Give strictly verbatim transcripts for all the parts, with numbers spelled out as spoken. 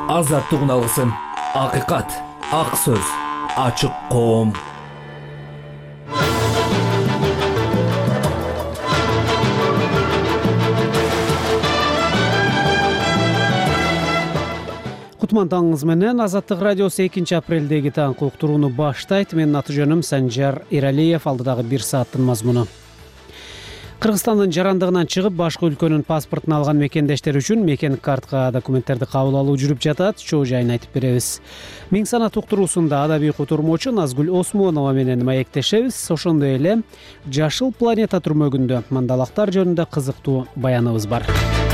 Азаттыгын алгысым. Акыйкат, ак сөз, ачык коом. Кутман таңыңыз менен Азаттык радиосу экинчи апрелдеги таңкы уктурууну баштайт. Менин аты жөнүм Санжар Эралиев. Алдыдагы бир сааттын мазмуну. Кыргызстандын жарандыгынан чыгып, башка өлкөнүн паспортун алган мекендештер үчүн мекен картка документтерди кабыл алуу жүрүп жатат. Чоо жайын айтып беребиз. Миң санат уктуруусунда адабий котормочу Назгүл Осмонова менен маектешебиз. Ошондой эле Жашыл планета түрмөгүндө мандалактар жөнүндө кызыктуу баяныбыз бар.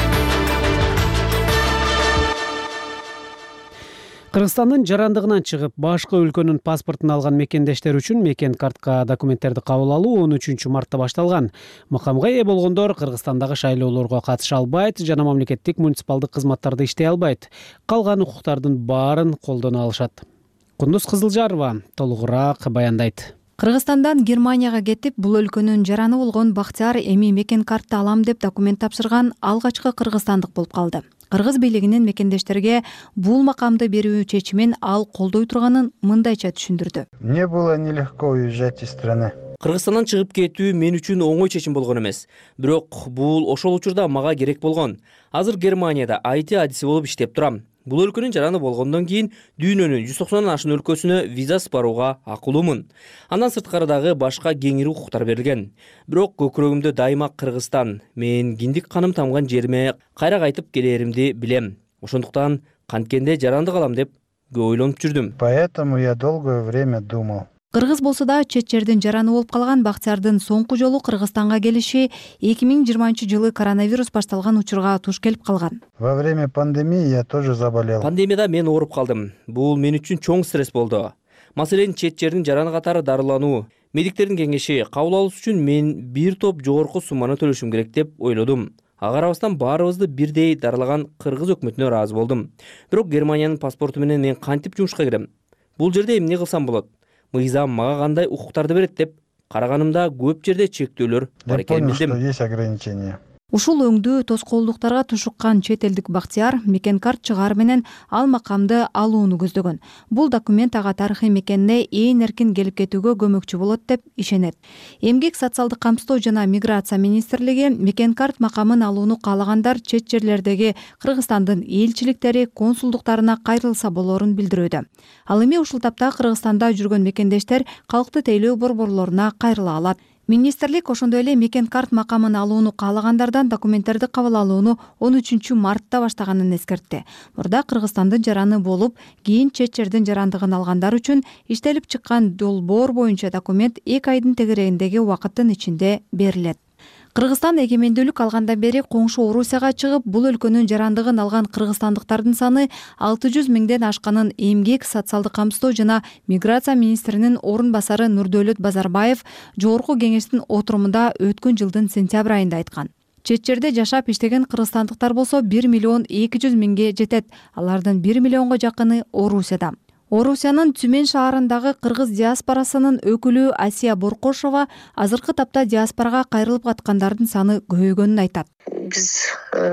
Кыргызстандын жарандыгынан чыгып, башка өлкөнүн паспортун алган мекендештер үчүн мекен картка документтерди кабыл алуу он үчүнчү мартта башталган. Макамга ээ болгондор Кыргызстандагы шайлоолорго катыша албайт жана мамлекеттик муниципалдык кызматтарда иштей албайт. Калган укуктардын баарын колдоно алышат. Кундуз Кызылжарова толугураак баяндайт. Кыргызстандан Германияга кетип, бул өлкөнүн жараны болгон Бактияр эми мекен картты алам деп документ тапшырган алгачкы кыргызстандык болуп калды. Кыргыз бийлигинин мекендештерге бул макамды берүү чечимин ал колдой турганын мындайча түшүндүрдү. Мне было нелегко уезжать из страны. Кыргызстандан чыгып кетүү мен үчүн оңой чечим болгон эмес. Бирок бул ошол учурда мага керек болгон. Азыр Германияда ай ти адиси болуп иштеп турам. Бул өлкөнүн жараны болгондон кийин дүйнөнүн жүз токсондон ашуун өлкөсүнө визасыз барууга акылуумун. Андан сырткарыдагы башка кеңири укуктар берилген. Бирок көкүрөгүмдө дайыма Кыргызстан, мен киндик каным тамган жериме кайра кайтып келеримди билем. Ошондуктан канткенде жарандык алам деп көп ойлонуп жүрдүм. Поэтому я долгое время думал. Кыргыз болсо да чет жердин жараны болуп калган Бактиярдын соңку жолу Кыргызстанга келиши эки миң жыйырманчы жылы коронавирус башталган учурга туш келип калган. Во время пандемии я тоже заболел. Пандемияда мен ооруп калдым. Бул мен үчүн чоң стресс болду. Маселен, чет жердин жараны катары дарылануу, медиктердин кеңеши кабыл алуу үчүн мен бир топ жогорку сумманы төлөшүм керек деп ойлодум. Ага карабастан баарыбызды бирдей дарылаган Кыргыз өкмөтүнө ыраазы болдум. Бирок Германиянын паспорту менен мен кантип жумушка кирем? Бул жерде эмне кылсам болот? Мыйзам мага кандай укуктарды берет деп караганымда көп жерде чектөөлөр бар экенин билдим. Я понял, что есть ограничения. Ушул өңдүү тоскоолдуктарга тушуккан чет элдик Бактияр мекен карт чыгаар менен ал макамды алууну көздөгөн. Бул документ ага тарыхый мекенине ээн эркин келип кетүүгө көмөкчү болот деп ишенет. Эмгек социалдык камсыздоо жана миграция министрлиги мекен карт макамын алууну каалагандар чет жерлердеги Кыргызстандын элчиликтери, консулдуктарына кайрылса болорун билдирүүдө. Ал эми ушул тапта Кыргызстанда жүргөн мекендештер калкты тейлөө борборлоруна кайрыла алат. Министрлик ошондой эле мекен карт макамын алууну каалагандардан документтерди кабыл алууну он үчүнчү мартта баштаганын эскертти. Мурда Кыргызстандын жараны болуп, кийин чет жердин жарандыгын алгандар үчүн иштелип чыккан долбоор боюнча документ эки айдын тегерегиндеги убакыттын ичинде берилет. Кыргызстан эгемендүүлүк алгандан бери коңшу Орусияга чыгып, бул өлкөнүн жарандыгын алган кыргызстандыктардын саны алты жүз миңден ашканын Эмгек, социалдык камсыздоо жана миграция министринин орун басары Нурдөөлөт Базарбаев жогорку кеңештин отурумунда өткөн жылдын сентябрь айында айткан. Чет жерде жашап иштеген кыргызстандыктар болсо бир миллион эки жүз миңге жетет. Алардын бир миллионго жакыны Орусияда. Орусиянын Түмен шаарындагы кыргыз диаспорасынын өкүлү Асия Боркошова азыркы тапта диаспорага кайрылып каткандардын саны көбөйгөнүн айтат. Биз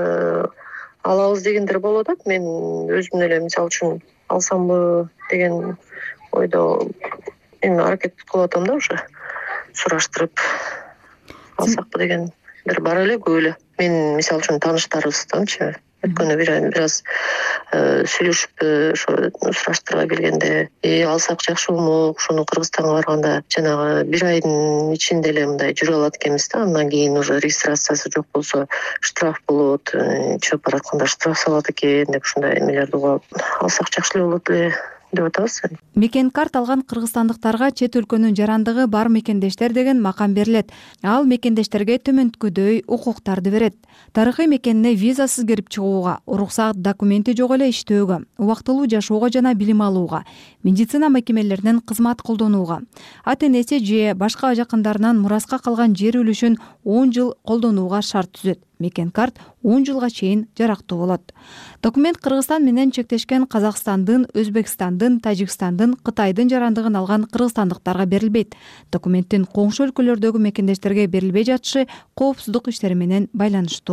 алабыз дегендер болуп атат. Мен өзүм эле мисалы үчүн алсамбы деген ойдо эми аракет кылып атам да, уже сураштырып алсакпы деген бир бар эле, көп эле. Мен мисалы үчүн тааныштарыбызданчы өткөнү бир ай бир аз сүйлөшүп ошо сураштырга келгенде э алсак жакшы болмок, ошону Кыргызстанга барганда жанагы бир айдын ичинде эле мындай жүрө алат экенбиз да. Андан кийин уже регистрациясы жок болсо штраф болот, чыгып баратканда штраф салат экен деп ушундай эмелерди угуп алсак жакшы эле болот эле деп атабыз. Мекен карт алган кыргызстандыктарга чет өлкөнүн жарандыгы бар мекендештер деген макам берилет. Ал мекендештерге төмөнкүдөй укуктарды берет. Тарыхый мекенине визасыз кирип чыгууга, уруксат документи жок эле иштөөгө, убактылуу жашоого жана билим алууга, медицина мекемелеринен кызмат колдонууга, ата энеси же башка жакындарынан мураска калган жер үлүшүн он жыл колдонууга шарт түзөт. Мекен карт он жылга чейин жарактуу болот. Документ Кыргызстан менен чектешкен Казакстандын, Өзбекстандын, Тажикстандын, Кытайдын жарандыгын алган кыргызстандыктарга берилбейт. Документтин коңшу өлкөлөрдөгү мекендештерге берилбей жатышы коопсуздук иштери менен байланыштуу.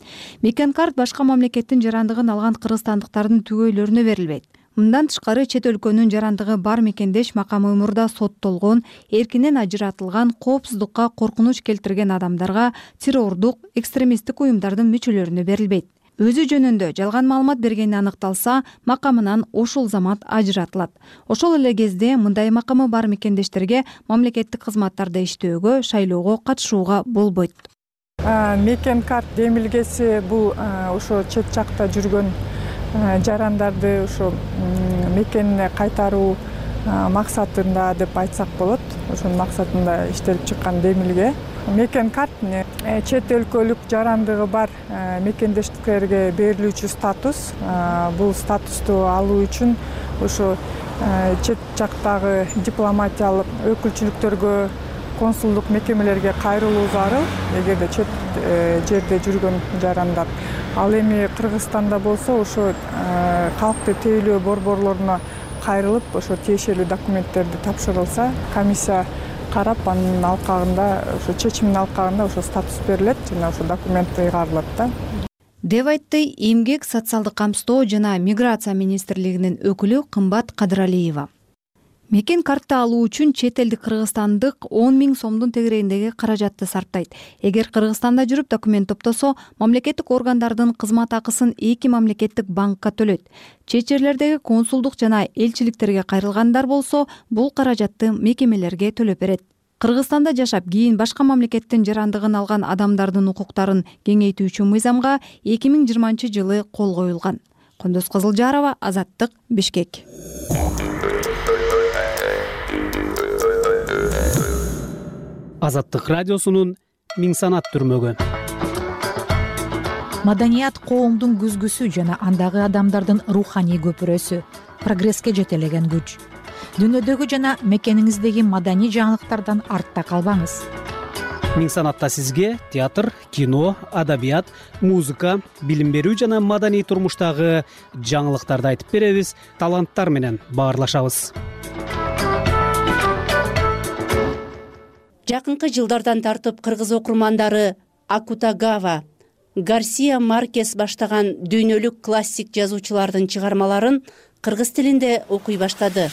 мекен карт башка мамлекеттин жарандыгын алган кыргызстандыктардын түгөйлөрүнө берилбейт. Мындан тышкары чет өлкөнүн жарандыгы бар мекендеш макамы мурда соттолгон, эркинен ажыратылган, коопсуздукка коркунуч келтирген адамдарга, террордук, экстремисттик уюмдардын мүчөлөрүнө берилбейт. Өзү жөнүндө жалган маалымат бергени аныкталса, макамынан ошол замат ажыратылат. Ошол эле кезде мындай макамы бар мекендештерге мамлекеттик кызматтарда иштөөгө, шайлоого катышууга болбойт. Мекен карт демилгеси бул ошо чет жакта жүргөн жарандарды ошо мекенине кайтаруу максатында деп айтсак болот. Ошонун максатында иштелип чыккан демилге. Мекен карт чет өлкөлүк жарандыгы бар мекендештерге берилүүчү статус. Бул статусту алуу үчүн ошо чет жактагы дипломатиялык өкүлчүлүктөргө, консулдук мекемелерге кайрылуу зарыл, эгерде чет жерде жүргөн жарандар. Ал эми Кыргызстанда болсо ошо калкты тейлөө борборлоруна кайрылып, ошо тиешелүү документтерди тапшырылса, комиссия карап, анын алкагында, ошо чечимдин алкагында ошо статус берилет жана ошо документ ыйгарылат да. Деп айтты Эмгек, социалдык камсыздоо жана миграция министрлигинин өкүлү Кымбат Кадыралиева. Мекен картты алуу үчүн чет элдик кыргызстандык он миң сомдун тегерегиндеги каражатты сарптайт. Эгер Кыргызстанда жүрүп документ топтосо, мамлекеттик органдардын кызмат акысын эки мамлекеттик банкка төлөйт. Чет жерлердеги консулдук жана элчиликтерге кайрылгандар болсо, бул каражатты мекемелерге төлөп берет. Кыргызстанда жашап, кийин башка мамлекеттин жарандыгын алган адамдардын укуктарын кеңейтүүчү мыйзамга эки миң жыйырманчы жылы кол коюлган. Кондос Кызылжарова, Азаттык, Бишкек. Азаттык радиосунун Миң санат түрмөгү. Маданият коомдун күзгүсү жана андагы адамдардын руханий көпүрөсү, прогресске жетелеген күч. Дүйнөдөгү жана мекениңиздеги маданий жаңылыктардан артта калбаңыз. Миң санатта сизге театр, кино, адабият, музыка, билим берүү жана маданий турмуштагы жаңылыктарды айтып беребиз, таланттар менен баарлашабыз. Жакынкы жылдардан тартып кыргыз окурмандары Акутагава, Гарсия Маркес баштаган дүйнөлүк классик жазуучулардын чыгармаларын кыргыз тилинде окуй баштады.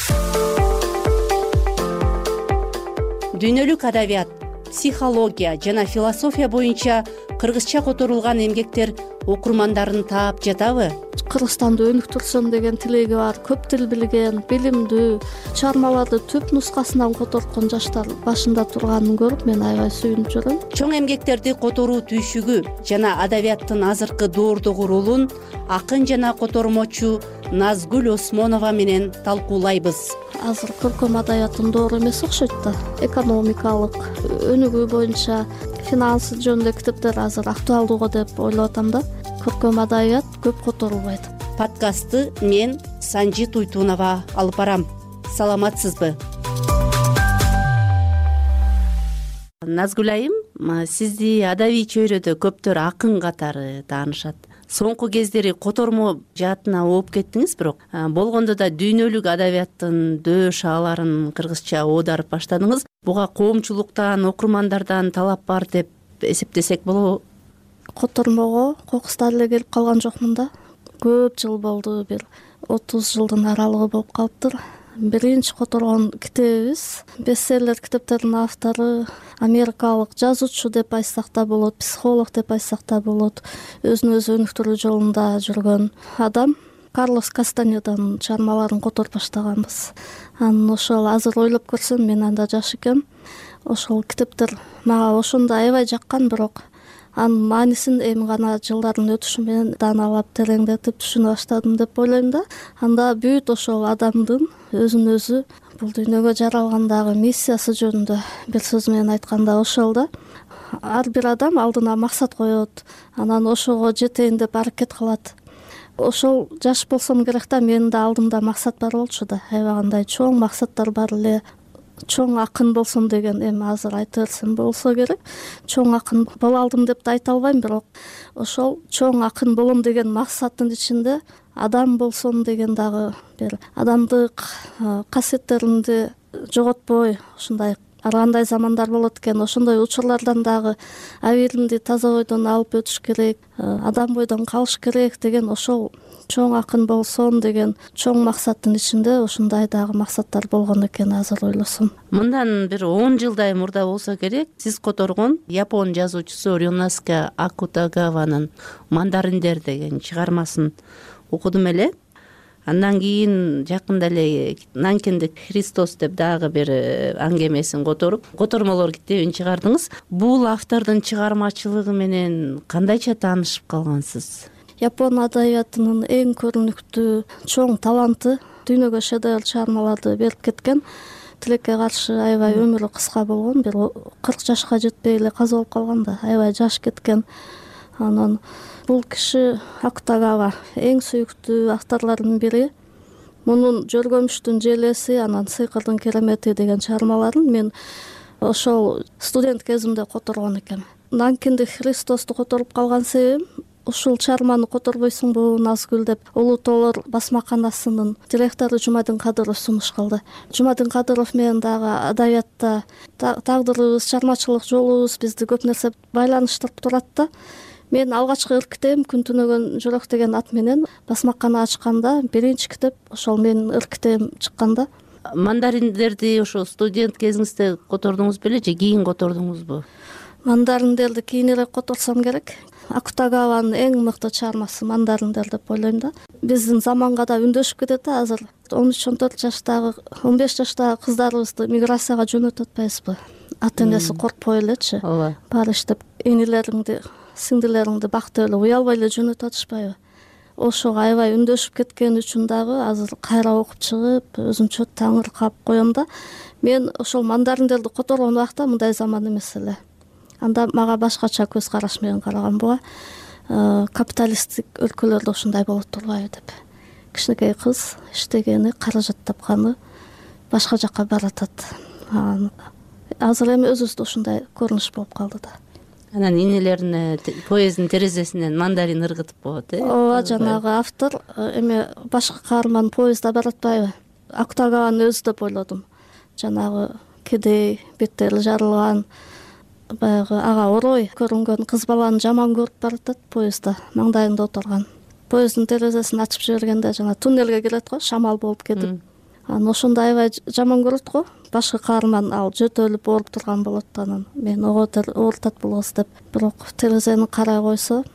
Дүйнөлүк адабият, психология жана философия боюнча кыргызча которулган эмгектер окурмандарын таап жатабы? Кыргызстанды өнүктүрсөм деген тилеги бар, көп тил билген, билимдүү, чыгармаларды түп нускасынан которткон жаштар башында турганын көрүп, мен аябай сүйүнүп жүрөм. Чоң эмгектерди которуу түйшүгү жана адабияттын азыркы доордогу ролун акын жана котормочу Назгүл Осмонова менен талкуулайбыз. Азыр көркөм адабияттын доору эмес окшойт да. Экономикалык өнүгүү боюнча финансы жөнүндө китептер азыр актуалдуу го деп ойлоп атам да. Көркөм адабият көп которулбайт. Подкастты мен Санжи Туйтунова алып барам. Саламатсызбы? Назгүл айым, сизди адабий чөйрөдө көптөр акын катары таанышат. Соңку кездери котормо жаатына ооп кеттиңиз, бирок болгондо да дүйнөлүк адабияттын дөө шааларын кыргызча оодарып баштадыңыз. Буга коомчулуктан, окурмандардан талап бар деп эсептесек болобу? Котормого кокустар эле келип калган жокмун да. Көп жыл болду, бир отуз жылдын аралыгы болуп калыптыр. Биринчи которгон китебибиз бестселлер китептердин автору, америкалык жазуучу деп айтсак да болот, психолог деп айтсак да болот, өзүн өзү өнүктүрүү жолунда жүргөн адам Карлос Кастанеданын чыгармаларын которуп баштаганбыз. Анан ошол азыр ойлоп көрсөм, мен анда жаш экем. Ошол китептер мага ошондо аябай жаккан, бирок анын маанисин эми гана жылдардын өтүшү менен дааналап, тереңдетип түшүнө баштадым деп ойлойм да. Анда бүт ошол адамдын өзүн өзү бул дүйнөгө жаралгандагы миссиясы жөнүндө бир сөз менен айтканда ошол да. Ар бир адам алдына максат коет, анан ошого жетейин деп аракет кылат. Ошол жаш болсом керек да, менин да алдымда максат бар болчу да. Аябай кандай чоң максаттар бар эле. Чоң акын болсом деген, эми азыр айта берсем болсо керек. Чоң акын боло алдым деп да айта албайм, бирок ошол чоң акын болом деген максаттын ичинде адам болсом деген дагы бир адамдык касиеттеримди жоготпой, ушундай ар кандай замандар болот экен, ошондой учурлардан дагы абийиримди таза бойдон алып өтүш керек, адам бойдон калыш керек деген ошол чоң акын болсом деген чоң максаттын ичинде ушундай дагы максаттар болгон экен азыр ойлосом. Мындан бир он жылдай мурда болсо керек, сиз которгон япон жазуучусу Рёноске Акутагаванын «Мандариндер» деген чыгармасын окудум эле. Андан кийин жакында эле Нанкиндик Христос деп дагы бир аңгемесин которуп, котормолор китебин чыгардыңыз. Бул автордун чыгармачылыгы менен кандайча таанышып калгансыз? Япон адабиятынын эң көрүнүктүү чоң таланты, дүйнөгө шедевр чыгармаларды берип кеткен. Тилекке каршы аябай өмүрү кыска болгон, бир кырк жашка жетпей эле каза болуп калган да, аябай жаш кеткен. Анан бул киши Акутагава эң сүйүктүү авторлордун бири. Мунун Жөргөмүштүн желеси, анан Сыйкырдын керемети деген чыгармаларын мен ошол студент кезимде которгон экем. Нанкиндик Христосту которуп калган себебим, ушул чыгарманы которбойсуңбу Назгүл деп Улуу тоолор басмаканасынын директору Жумадин Кадыров сунуш кылды. Жумадин Кадыров менен дагы адабиятта тагдырыбыз, чыгармачылык жолубуз бизди көп нерсе байланыштырып турат да. Мен алгачкы ырк китебим Күн түнөгөн жөрөк деген ат менен басмакана ачканда биринчи китеп ошол менин ырк китебим чыкканда. Мандариндерди ошо студент кезиңизде котордуңуз беле же кийин котордуңузбу? Мандариндерди кийинирээк которсом керек. Акутагаванын эң мыкты чыгармасы Мандариндер деп ойлойм да. Биздин заманга да үндөшүп кетет да азыр. он үч он төрт жаштагы, он беш жаштагы кыздарыбызды миграцияга жөнөтүп атпайбызбы? Ата энеси коркпой элечи. Ооба. Баары иштеп энелериңди, сиңдилериңди бактып эле уялбай эле жөнөтүп атышпайбы? Ошого аябай үндөшүп кеткен үчүн дагы азыр кайра окуп чыгып, өзүмчө таңыркап коем да. Мен ошол Мандариндерди которгон убакта мындай заман эмес эле. Анда мага башкача көз караш менен караган буга. Капиталисттик өлкөлөрдө ушундай болот турбайбы деп. Кичинекей кыз иштегени, каражат тапканы башка жакка баратат. Азыр эми өзүбүздө ушундай көрүнүш болуп калды да. Анан энелерине поезддин терезесинен мандарин ыргытып коет, э? Ооба, жанагы автор эми башка каарман поездда баратпайбы? Акутагаванын өзү деп ойлодум. Жанагы кедей, беттери жарылган, баягы ага орой көрүнгөн кыз баланы жаман көрүп баратат поездда, маңдайында отурган. Поезддин терезесин ачып жибергенде жана туннелге кирет го, шамал болуп кетип. Анан ошондо аябай жаман көрөт го. Башка каарман ал жөтөлүп ооруп турган болот, анан мен ого оорутат бул кыз деп. Бирок терезени карай койсо,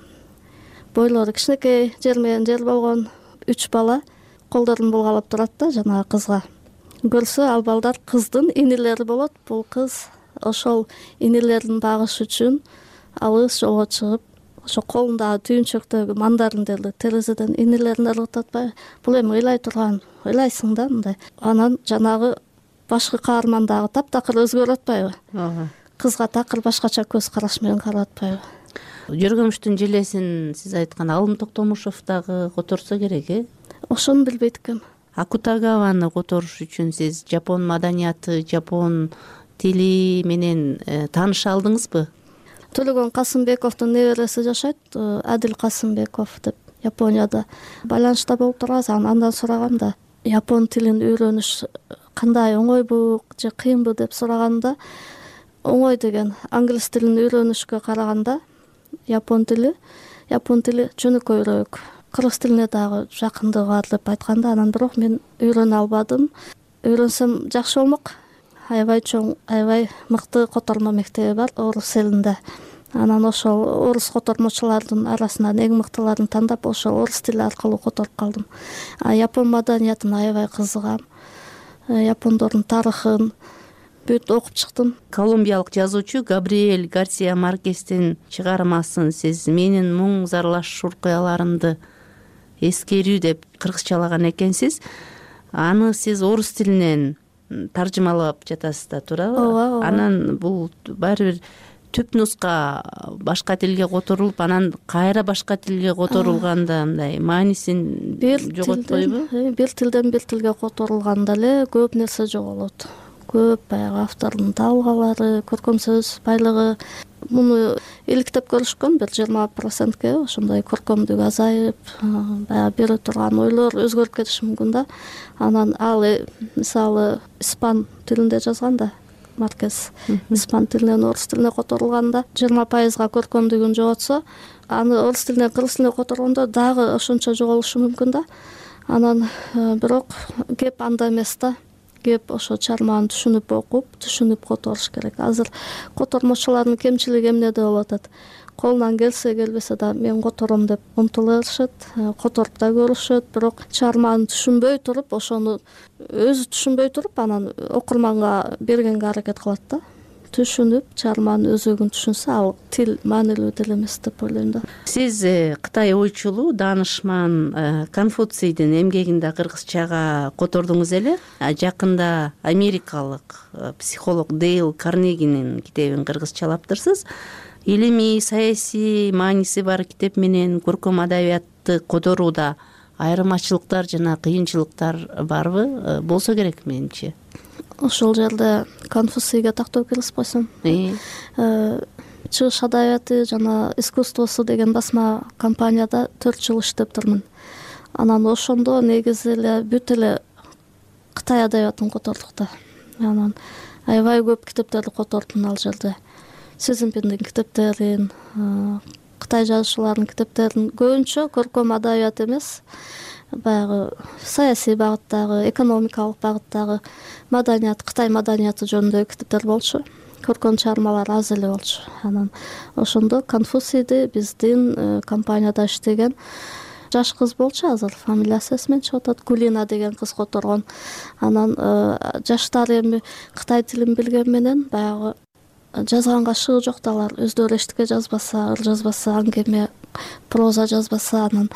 бойлору кичинекей, жер менен жер болгон үч бала колдорун булгалап турат да жанагы кызга. Көрсө ал балдар кыздын инилери болот. Бул кыз ошол инилерин багыш үчүн алыс жолго чыгып, ошо колундагы түйүнчөктөгү мандариндерди терезеден инилерин ыргытып атпайбы? Бул эми ыйлай турган, ыйлайсың да мындай. Анан жанагы башкы каарман дагы таптакыр өзгөрүп атпайбы? Ооба. Кызга такыр башкача көз караш менен карап атпайбы? Жөргөмүштүн желесин сиз айткан Алым Токтомушев дагы которсо керек, э? Ошону билбейт экенмин. Акутагаваны которуш үчүн сиз жапон маданияты, жапон тили менен тааныша алдыңызбы? Төлөгөн Касымбековдун небереси жашайт, Адил Касымбеков деп, Японияда байланышта болуп турабыз. Андан сурагам да, япон тилин үйрөнүш кандай, оңойбу же кыйынбы деп сураганда, оңой деген. Англис тилин үйрөнүшкө караганда япон тили, япон тили жөнөкөйрөөк. Кыргыз тилине дагы жакындыгы бар деп айтканда, анан бирок мен үйрөнө албадым. Үйрөнсөм жакшы болмок. Аябай чоң, аябай мыкты котормо мектеби бар орус элинде. Анан ошол орус котормочулардын арасынан эң мыктыларын тандап, ошол орус тили аркылуу которуп калдым. А япон маданиятына аябай кызыгам. Япондордун тарыхын бүт окуп чыктым. Колумбиялык жазуучу Габриэль Гарсия Маркестин чыгармасын сиз менин муң зарлаш окуяларымды эскерүү деп кыргызчалаган экенсиз. Аны сиз орус тилинен таржымалап жатасыз да, туурабы? Ооба. Анан бул баары бир түп нуска башка тилге которулуп, анан кайра башка тилге которулганда мындай маанисин жоготпойбу? Бир тилден бир тилге которулганда эле көп нерсе жоголот. Көп баягы автордун табылгалары, көркөм сөз байлыгы. Муну иликтеп көрүшкөн бир жыйырма процентке ошондой көркөмдүк азайып, баягы бере турган ойлор өзгөрүп кетиши мүмкүн да. Анан ал мисалы испан тилинде жазганда, маркес испан тилинен орус тилине которулганда жыйырма пайызга көркөмдүгүн жоготсо, аны орус тилинен кыргыз тилине которгондо дагы ошончо жоголушу мүмкүн да. Анан бирок кеп анда эмес да. Кеп ошо чыгарманы түшүнүп окуп, түшүнүп которуш керек. Азыр котормочулардын кемчилиги эмнеде болуп атат? Колунан келсе келбесе да мен котором деп умтулушат, которуп да көрүшөт, бирок чыгарманы түшүнбөй туруп, ошону өзү түшүнбөй туруп, анан окурманга бергенге аракет кылат да. Түшүнүп, чыгарманын өзөгүн түшүнсө, ал тил маанилүү тил эмес деп ойлойм да. Сиз Кытай ойчулу, даанышман Конфуцийдин эмгегинде кыргызчага котордуңуз эле. Жакында америкалык психолог Дейл Карнегинин китебин кыргызчалаптырсыз. Илимий, саясий мааниси бар китеп менен көркөм адабиятты которууда айырмачылыктар жана кыйынчылыктар барбы? Болсо керек менимче. Ошол жерде Конфуцийге тактоо киргизип койсом. Чыгыш адабияты жана искусствосу деген басма компанияда төрт жыл иштептирмин. Анан ошондо негизи эле бүт эле Кытай адабиятын котордук да. Анан аябай көп китептерди котордум ал жерде. Сизинпиндин китептерин, Кытай жазуучуларынын китептерин, көбүнчө көркөм адабият эмес, баягы саясий багыттагы, экономикалык багыттагы маданият, Кытай маданияты жөнүндөгү китептер болчу. Көркөм чыгармалар аз эле болчу. Анан ошондо Конфуцийди биздин компанияда иштеген жаш кыз болчу, азыр фамилиясы эсимен чыгып атат, Гулина деген кыз которгон. Анан жаштар эми Кытай тилин билген менен баягы жазганга шыгы жок да, алар өздөрү эчтеке жазбаса, ыр жазбаса, аңгеме, проза жазбаса, анан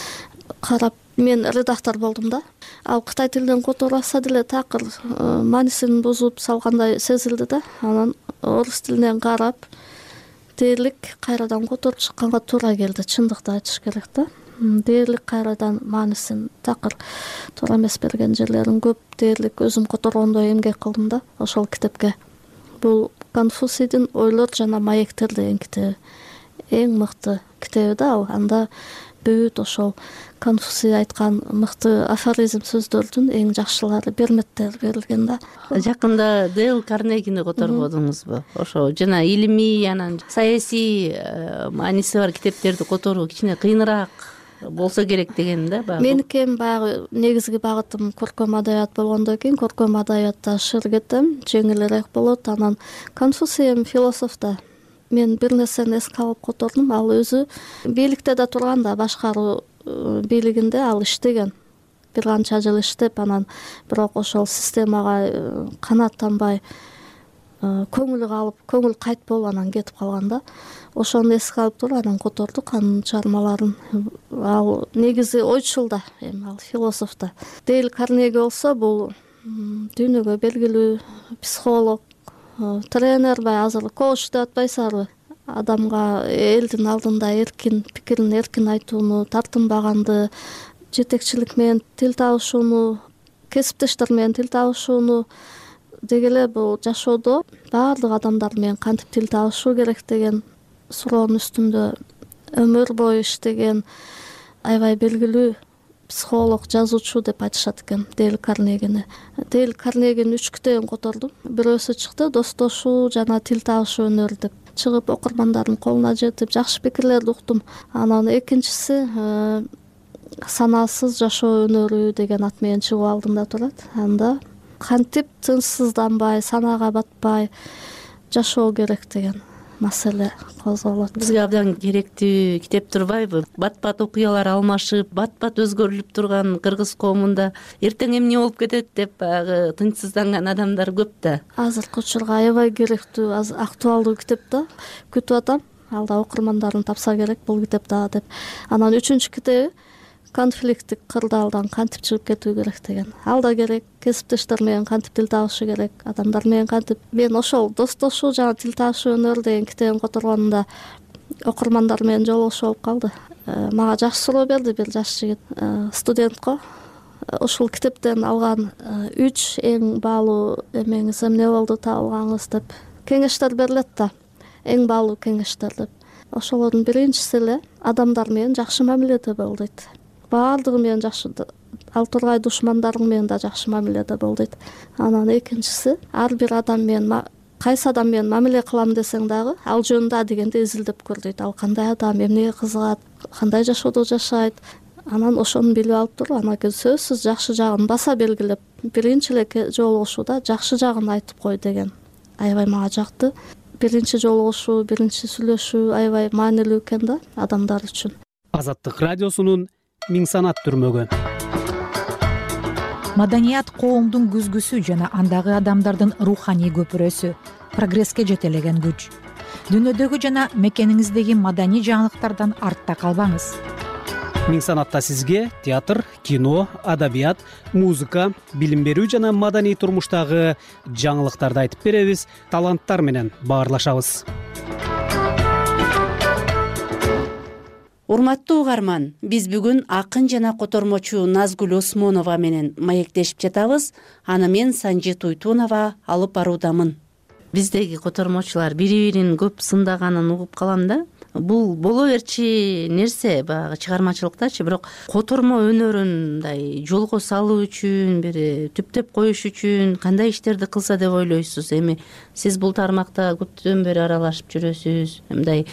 карап мен редактор болдум да. Ал Кытай тилинен которбаса деле такыр маанисин бузуп салгандай сезилди да. Анан орус тилинен карап дээрлик кайрадан которуп чыкканга туура келди, чындыкты айтыш керек да. Дээрлик кайрадан маанисин такыр туура эмес берген жерлерин көп, дээрлик өзүм которгондой эмгек кылдым да ошол китепке. Бул Конфуцийдин ойлор жана маектер деген китеби. Эң мыкты китеби да ал. Анда бүт ошол Конфуций айткан мыкты афоризм сөздөрдүн эң жакшылары, берметтер берилген да. Жакында Дейл Карнегини которбодуңузбу? Ошо жана илимий, анан саясий мааниси бар китептерди которуу кичине кыйыныраак болсо керек деген да. Меники эми баягы негизги багытым көркөм адабият болгондон кийин көркөм адабиятта шыр кетем, жеңилирээк болот. Анан Конфуций эми философ да. Мен бир нерсени эске алып котордум, ал өзү бийликте да турган да, башкаруу бийлигинде ал иштеген. Бир канча жыл иштеп, анан бирок ошол системага канааттанбай, көңүлү калып, көңүл кайтпол анан кетип калган да. Ошону эске алып туруп анан котордук анын чыгармаларын. Ал негизи ойчул да, эми ал философ да. Дейл Карнеги болсо бул дүйнөгө белгилүү психолог, тренер, бай азыр коуч деп атпайсызарбы? Адамга элдин алдында эркин пикирин эркин айтууну, тартынбаганды, жетекчилик менен тил табышууну, кесиптештер менен тил табышууну, дегеле бул жашоодо баардык адамдар менен кантип тил табышуу керек деген суроонун үстүндө өмүр бою иштеген аябай белгилүү психолог, жазуучу деп айтышат экен Дейл Карнегини. Дейл Карнегинин үч китебин котордум. Бирөөсү чыкты, достошуу жана тил табышуу өнөрү деп чыгып, окурмандардын колуна жетип, жакшы пикирлерди уктум. Анан экинчиси санаасыз жашоо өнөрү деген ат менен чыгып алдымда турат. Анда кантип тынчсызданбай, санаага батпай жашоо керек деген маселе козголот. Бизге абдан керектүү китеп турбайбы? Бат-бат окуялар алмашып, бат-бат өзгөрүлүп турган кыргыз коомунда эртең эмне болуп кетет деп баягы тынчсызданган адамдар көп да. Азыркы учурга аябай керектүү, актуалдуу китеп да. Күтүп атам. Алда окурмандарын тапса керек бул китеп да деп. Анан үчүнчү китеби конфликттик кырдаалдан кантип чыгып кетүү керек деген. Ал да керек, кесиптештер менен кантип тил табышы керек, адамдар менен кантип. Мен ошол достошуу жана тил табышуу өнөрү деген китебин которгонумда окурмандар менен жолугушуу болуп калды. Мага жакшы суроо берди бир жаш жигит, студентко. Ушул китептен алган үч эң баалуу эмеңиз эмне болду, табылганыңыз деп кеңештер берилет да. Эң баалуу кеңештер деп. Ошолордун биринчиси эле адамдар менен жакшы мамиледе бол дейт. Баардыгы менен жакшы, ал тургай душмандарың менен да жакшы мамиледе бол дейт. Анан экинчиси ар бир адам менен кайсы адам менен мамиле кылам десең дагы ал жөнүндө дегенде изилдеп көр дейт. Ал кандай адам, эмнеге кызыгат, кандай жашоодо жашайт. Анан ошону билип алып туруп, анан кийин сөзсүз жакшы жагын баса белгилеп, биринчи эле жолугушууда жакшы жагын айтып кой деген аябай мага жакты. Биринчи жолугушуу, биринчи сүйлөшүү аябай маанилүү экен да адамдар үчүн. Азаттык радиосунун Миң санат түрмөгү. Маданият коомдун күзгүсү жана андагы адамдардын руханий көпүрөсү, прогресске жетелеген күч. Дүйнөдөгү жана мекениңиздеги маданий жаңылыктардан артта калбаңыз. Миң санатта сизге театр, кино, адабият, музыка, билим берүү жана маданий турмуштагы жаңылыктарды айтып беребиз, таланттар менен баарлашабыз. Урматтуу угарман, биз бүгүн акын жана котормочу Назгүл Осмонова менен маектешип жатабыз. Аны мен Санжи Туйтунова алып баруудамын. Биздеги котормочулар бири-бирин көп сындаганын угуп калам да. Бул боло берчи нерсе баягы чыгармачылыктачы, бирок котормо өнөрүн мындай жолго салуу үчүн, бир түптөп коюш үчүн кандай иштерди кылса деп ойлойсуз? Эми сиз бул тармакта көптөн бери аралашып жүрөсүз. Мындай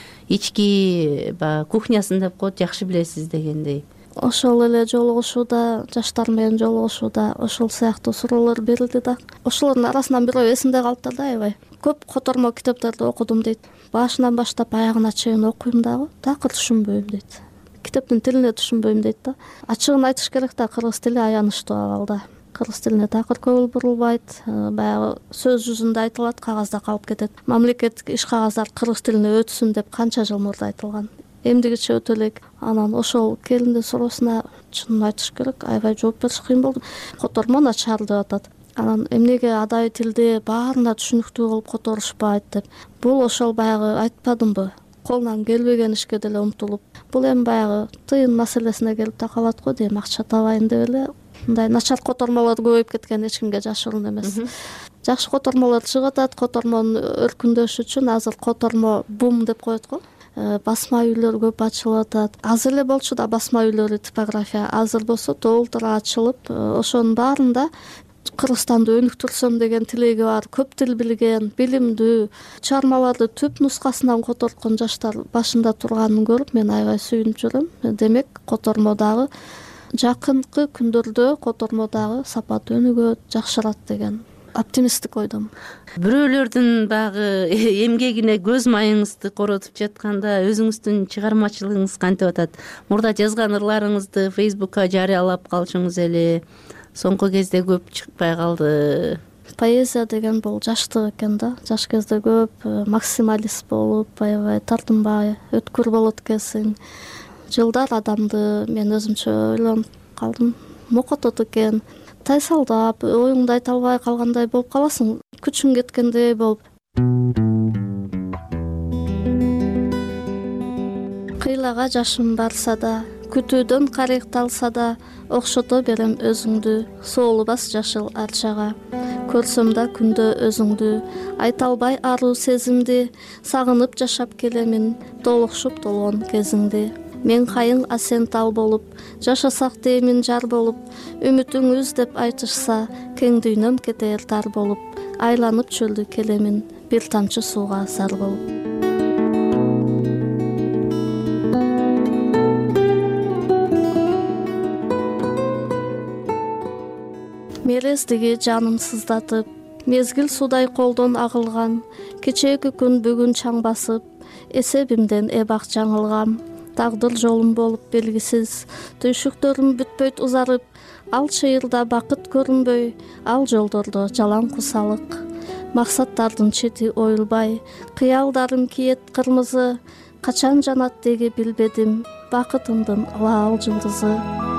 ички баягы кухнясын деп коет, жакшы билесиз дегендей. Ошол эле жолугушууда, жаштар менен жолугушууда ошол сыяктуу суроолор берилди да. Ошолордун арасынан бирөө эсимде калыптыр да аябай. Көп котормо китептерди окудум дейт. Башынан баштап аягына чейин окуйм дагы, такыр түшүнбөйм дейт. Китептин тилине түшүнбөйм дейт да. Ачыгын айтыш керек да, кыргыз тили аянычтуу абалда. Кыргыз тилине такыр көңүл бурулбайт, баягы сөз жүзүндө айтылат, кагазда калып кетет. Мамлекеттик иш кагаздар кыргыз тилине өтсүн деп канча жыл мурда айтылган. Эмдигиче өтө элек. Анан ошол келиндин суроосуна чынын айтыш керек, аябай жооп бериш кыйын болду. Котормо начар деп атат. Анан эмнеге адабий тилде баарына түшүнүктүү кылып которушпайт деп. Бул ошол баягы айтпадымбы? Колунан келбеген ишке деле умтулуп. Бул эми баягы тыйын маселесине келип такалат го дейм, акча табайын деп эле. Мындай начар котормолор көбөйүп кеткен, эч кимге жашыруун эмес. Жакшы котормолор чыгып атат, котормонун өркүндөшү үчүн азыр котормо бум деп коет го. Басма үйлөр көп ачылып атат. Азыр эле болчу да басма үйлөрү, типография. Азыр болсо толтура ачылып, ошонун баарында Кыргызстанды өнүктүрсөм деген тилеги бар, көп тил билген, билимдүү, чыгармаларды түп нускасынан которткон жаштар башында турганын көрүп мен аябай сүйүнүп жүрөм. Демек, котормодагы жакынкы күндөрдө котормодагы сапат өнүгөт, жакшырат деген оптимисттик ойдомун. Бирөөлөрдүн баягы эмгегине көз майыңызды коротуп жатканда өзүңүздүн чыгармачылыгыңыз кантип атат? Мурда жазган ырларыңызды Фейсбукка жарыялап калчуңуз эле. Соңку кезде көп чыкпай калды. Поэзия деген бул жаштык экен да. Жаш кезде көп максималист болуп, аябай тартынбай, өткүр болот экенсиң. Жылдар адамды мен өзүмчө ойлонуп калдым. Мокотот экен. Тайсалдап, оюңду айта албай калгандай болуп каласың. Күчүң кеткендей болуп. Кыйлага жашым барса да, күтүүдөн карыкталса да, окшото берем өзүңдү, соолубас жашыл арчага. Көрсөм да күндө өзүңдү, айта албай аруу сезимди, сагынып жашап келемин, толукшуп толгон кезиңди. Мен кайың асен тал болуп, жашасак деймин жар болуп, үмүтүңүз деп айтышса, кең дүйнөм кетер тар болуп, айланып чөлдү келемин, бир тамчы сууга зар болуп. Мерездиги жаным сыздатып, мезгил судай колдон агылган, кечээги күн бүгүн чаң басып, эсебимден эбак жаңылгам. Тагдыр жолум болуп белгисиз, түйшүктөрүм бүтпөйт узарып, ал чыйырда бакыт көрүнбөй, ал жолдордо жалаң кусалык. Максаттардын чети оюлбай, кыялдарым киет кырмызы, качан жанат деги билбедим, бакытымдын лаал жылдызы.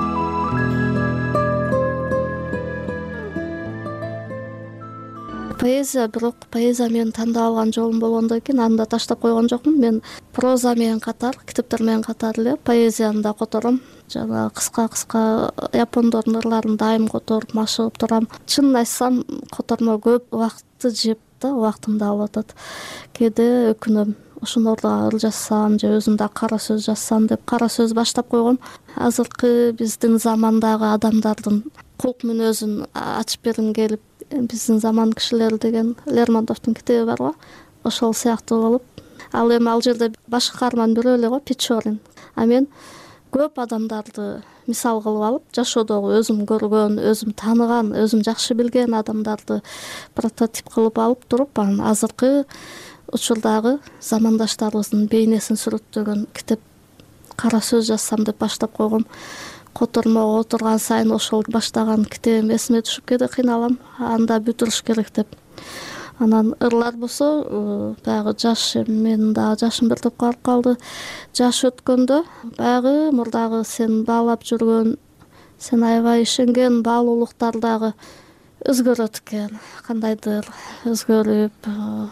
Поэзия, бирок поэзия менен тандап алган жолум болгондон кийин аны да таштап койгон жокмун. Мен проза менен катар, китептер менен катар эле поэзияны да котором. Жана кыска-кыска япондордун ырларын дайым которуп, машыгып турам. Чынын айтсам, котормо көп убакытты жеп да, убактымды алып атат. Кээде өкүнөм, ошондордо ыр жазсам же өзүм да кара сөз жазсам деп кара сөз баштап койгом. Азыркы биздин замандагы адамдардын кулк мүнөзүн ачып бергим келип, биздин заман кишилери деген Лермонтовдун китеби бар го, ошол сыяктуу болуп, ал эми ал жерде башкы каарман бирөө эле го, Печорин. А мен көп адамдарды мисал кылып алып, жашоодогу өзүм көргөн, өзүм тааныган, өзүм жакшы билген адамдарды прототип кылып алып туруп, анан азыркы учурдагы замандаштарыбыздын бейнесин сүрөттөгөн китеп, кара сөз жазсам деп баштап койгом. Котормого отурган сайын ошол баштаган китебим эсиме түшүп кээде кыйналам, анда бүтүрүш керек деп. Анан ырлар болсо, баягы жаш, менин дагы жашым бир топко барып калды. Жаш өткөндө баягы мурдагы сен баалап жүргөн, сен аябай ишенген баалуулуктар дагы өзгөрөт экен. Кандайдыр өзгөрүп,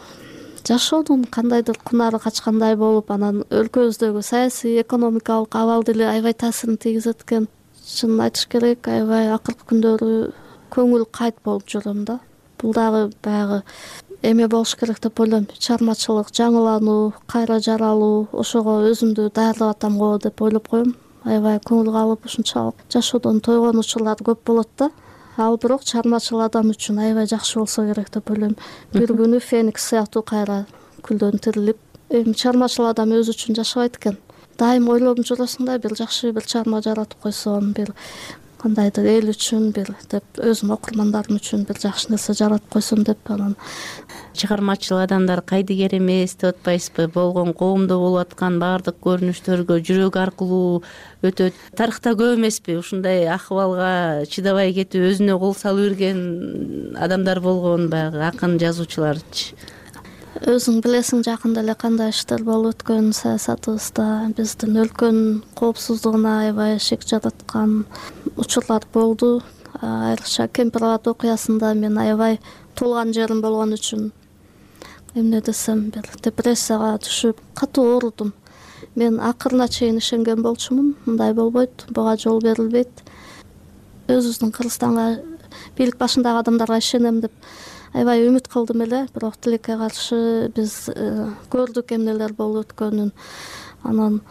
жашоонун кандайдыр кунары качкандай болуп, анан өлкөбүздөгү саясий, экономикалык абал деле аябай таасирин тийгизет экен. Чынын айтыш керек, аябай акыркы күндөрү көңүл кайт болуп жүрөм да. Бул дагы баягы эме болуш керек деп ойлойм. Чыгармачылык, жаңылануу, кайра жаралуу, ошого өзүмдү даярдап атам го деп ойлоп коем. Аябай көңүл калып, ушунчалык жашоодон тойгон учурлар көп болот да. Ал бирок чыгармачыл адам үчүн аябай жакшы болсо керек деп ойлойм. Бир күнү Феникс сыяктуу кайра күлдөн тирилип, эми чыгармачыл адам өзү үчүн жашабайт экен. Дайым ойлоп жүрөсүң да, бир жакшы бир чыгарма жаратып койсом, бир кандайдыр эл үчүн бир деп, өзүм окурмандарым үчүн бир жакшы нерсе жаратып койсом деп. Анан чыгармачыл адамдар кайдыгер эмес деп атпайсызбы? Болгон коомдо болуп аткан баардык көрүнүштөргө жүрөк аркылуу өтөт. Тарыхта көп эмеспи ушундай акыбалга чыдабай кетип, өзүнө кол салып жүргөн адамдар болгон, баягы акын, жазуучуларчы? Өзүң билесиң, жакында эле кандай иштер болуп өткөн саясатыбызда, биздин өлкөнүн коопсуздугуна аябай шек жараткан учурлар болду. Айрыкча Кемпир Абад окуясында мен аябай туулган жерим болгон үчүн эмне десем, бир депрессияга түшүп, катуу оорудум. Мен акырына чейин ишенген болчумун, мындай болбойт, буга жол берилбейт. Өзүбүздүн Кыргызстанга, бийлик башындагы адамдарга ишенем деп аябай үмүт кылдым эле, бирок тилекке каршы биз көрдүк эмнелер болуп өткөнүн. Анан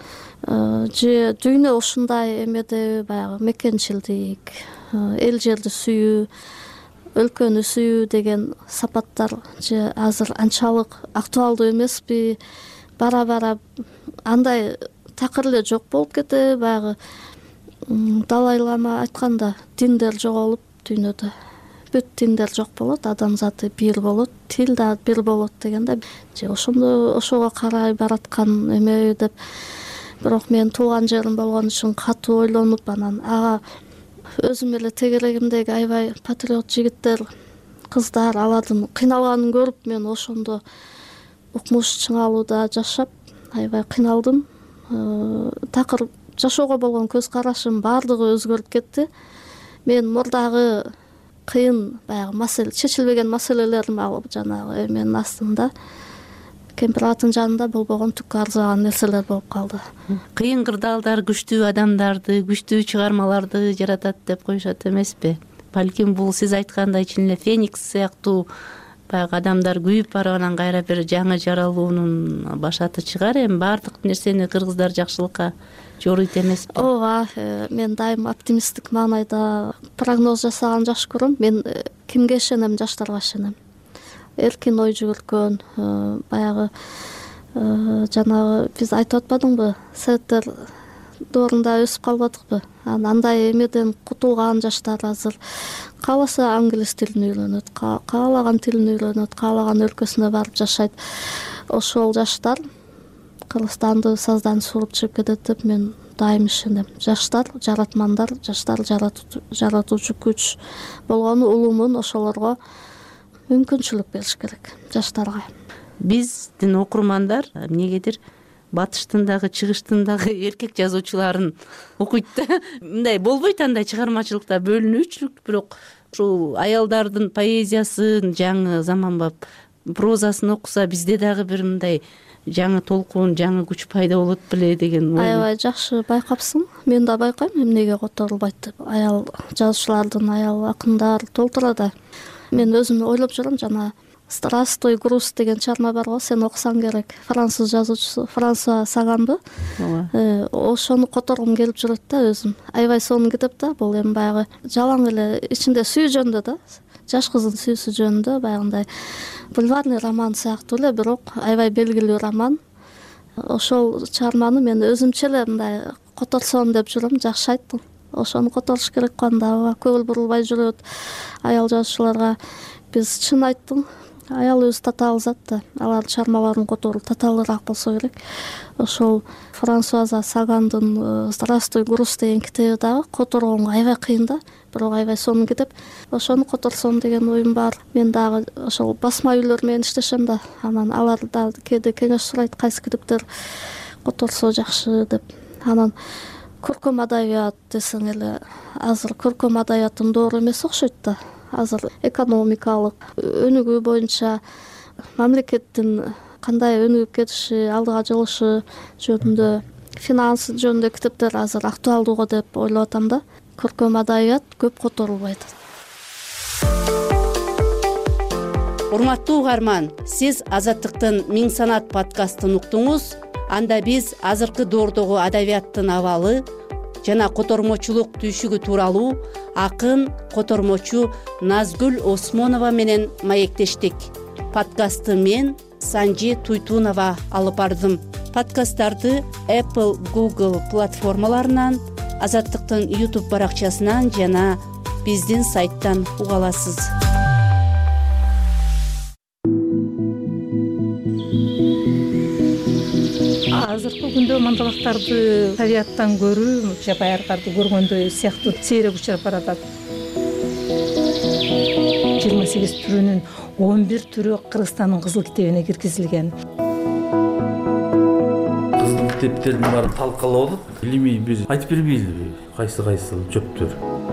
же дүйнө ушундай эмеде, баягы мекенчилдик, эл жерди сүйүү, өлкөнү сүйүү деген сапаттар же азыр анчалык актуалдуу эмеспи? Бара-бара андай такыр эле жок болуп кетеби? Баягы Далай Лама айтканда, диндер жоголуп дүйнөдө, бүт диндер жок болот, адамзаты бир болот, тил да бир болот деген да. Же ошондо ошого карай бараткан эме деп. Бирок мен туулган жерим болгон үчүн катуу ойлонуп, анан ага өзүм эле тегерегимдеги аябай патриот жигиттер, кыздар, алардын кыйналганын көрүп, мен ошондо укмуш чыңалууда жашап аябай кыйналдым. Такыр жашоого болгон көз карашым баардыгы өзгөрүп кетти. Мен мурдагы кыйын, баягы маселе, чечилбеген маселелерим алып жанагы эменин астында, Кемпир Абадтын жанында болбогон түккө арзыбаган нерселер болуп калды. Кыйын кырдаалдар күчтүү адамдарды, күчтүү чыгармаларды жаратат деп коюшат эмеспи? Балким бул сиз айткандай чын эле Феникс сыяктуу баягы адамдар күйүп барып, анан кайра бир жаңы жаралуунун башаты чыгар. Эми баардык нерсени кыргыздар жакшылыкка жоруйт эмеспи? Ооба, мен дайым оптимисттик маанайда прогноз жасаган жакшы көрөм. Мен кимге ишенем? Жаштарга ишенем. Эркин ой жүгүрткөн, баягы жанагы биз айтып атпадыңбы, советтер доорунда өсүп калбадыкпы? Андай эмеден кутулган жаштар азыр кааласа англис тилин үйрөнөт, каалаган тилин үйрөнөт, каалаган өлкөсүнө барып жашайт. Ошол жаштар Кыргызстанды саздан суруп чыгып кетет деп мен дайым ишенем. Жаштар жаратмандар, жаштар жаратуучу күч болгону улуумун, ошолорго мүмкүнчүлүк бериш керек, жаштарга. Биздин окурмандар эмнегедир батыштын дагы чыгыштын дагы эркек жазуучуларын окуйт да. Мындай болбойт, андай чыгармачылыкта бөлүнүүчүлүк, бирок ушул аялдардын поэзиясын, жаңы заманбап прозасын окуса, бизде дагы бир мындай жаңы толкун, жаңы күч пайда болот беле деген ой. Аябай жакшы байкапсың. Мен да байкайм, эмнеге которулбайт деп. Аял жазуучулардын, аял акындар толтура да. Мен өзүм ойлоп жүрөм, жана «Здравствуй, грусть» деген чыгарма бар го, сен окусаң керек. Француз жазуучусу Франсуа Саганды. Ошону которгум келип жүрөт да өзүм. Аябай сонун китеп да, бул эми баягы жалаң эле ичинде сүйүү жөнүндө да, жаш кыздын сүйүүсү жөнүндө баягындай бульварный роман сыяктуу эле, бирок аябай белгилүү роман. Ошол чыгарманы мен өзүмчө эле мындай которсом деп жүрөм, жакшы айттың. Ошону которуш керек кандай, көңүл бурулбай жүрөт аял жазуучуларга. Биз чын айттың, аялыбыз татаал зат да, алардын чыгармаларын которуу татаалыраак болсо керек. Ошол Франсуаза Сагандын «Здравствуй, грусть» деген китеби дагы которгонго аябай кыйын да, бирок аябай сонун китеп. Ошону которсом деген оюм бар. Мен дагы ошол басма үйлөр менен иштешем да, анан алар да кээде кеңеш сурайт, кайсы китептер которсо жакшы деп. Анан көркөм адабият десең эле, азыр көркөм адабияттын доору эмес окшойт да. Азыр экономикалык өнүгүү боюнча мамлекеттин кандай өнүгүп кетиши, алдыга жылышы жөнүндө, финанс жөнүндө китептер азыр актуалдуу го деп ойлоп атам да. Көркөм адабият көп которулбай атат. Урматтуу угарман, сиз Азаттыктын Миң санат подкастын уктуңуз. Анда биз азыркы доордогу адабияттын абалы жана котормочулук түйшүгү тууралуу акын, котормочу Назгүл Осмонова менен маектештик. Подкастты мен Санжи Туйтунова алып бардым. Подкасттарды Apple, Google платформаларынан, Азаттыктын YouTube баракчасынан жана биздин сайттан уга аласыз. Азыркы күндө мандалактарды табияттан көрүү, жапайыркарды көргөндөй сыяктуу сейреп учурап баратат. жыйырма сегиз түрүнүн он бир түрү Кыргызстандын кызыл китебине киргизилген. Кызыл китептердин баарын талкалап алып, илимий биз айтып бербейли кайсы кайсы жөптөр.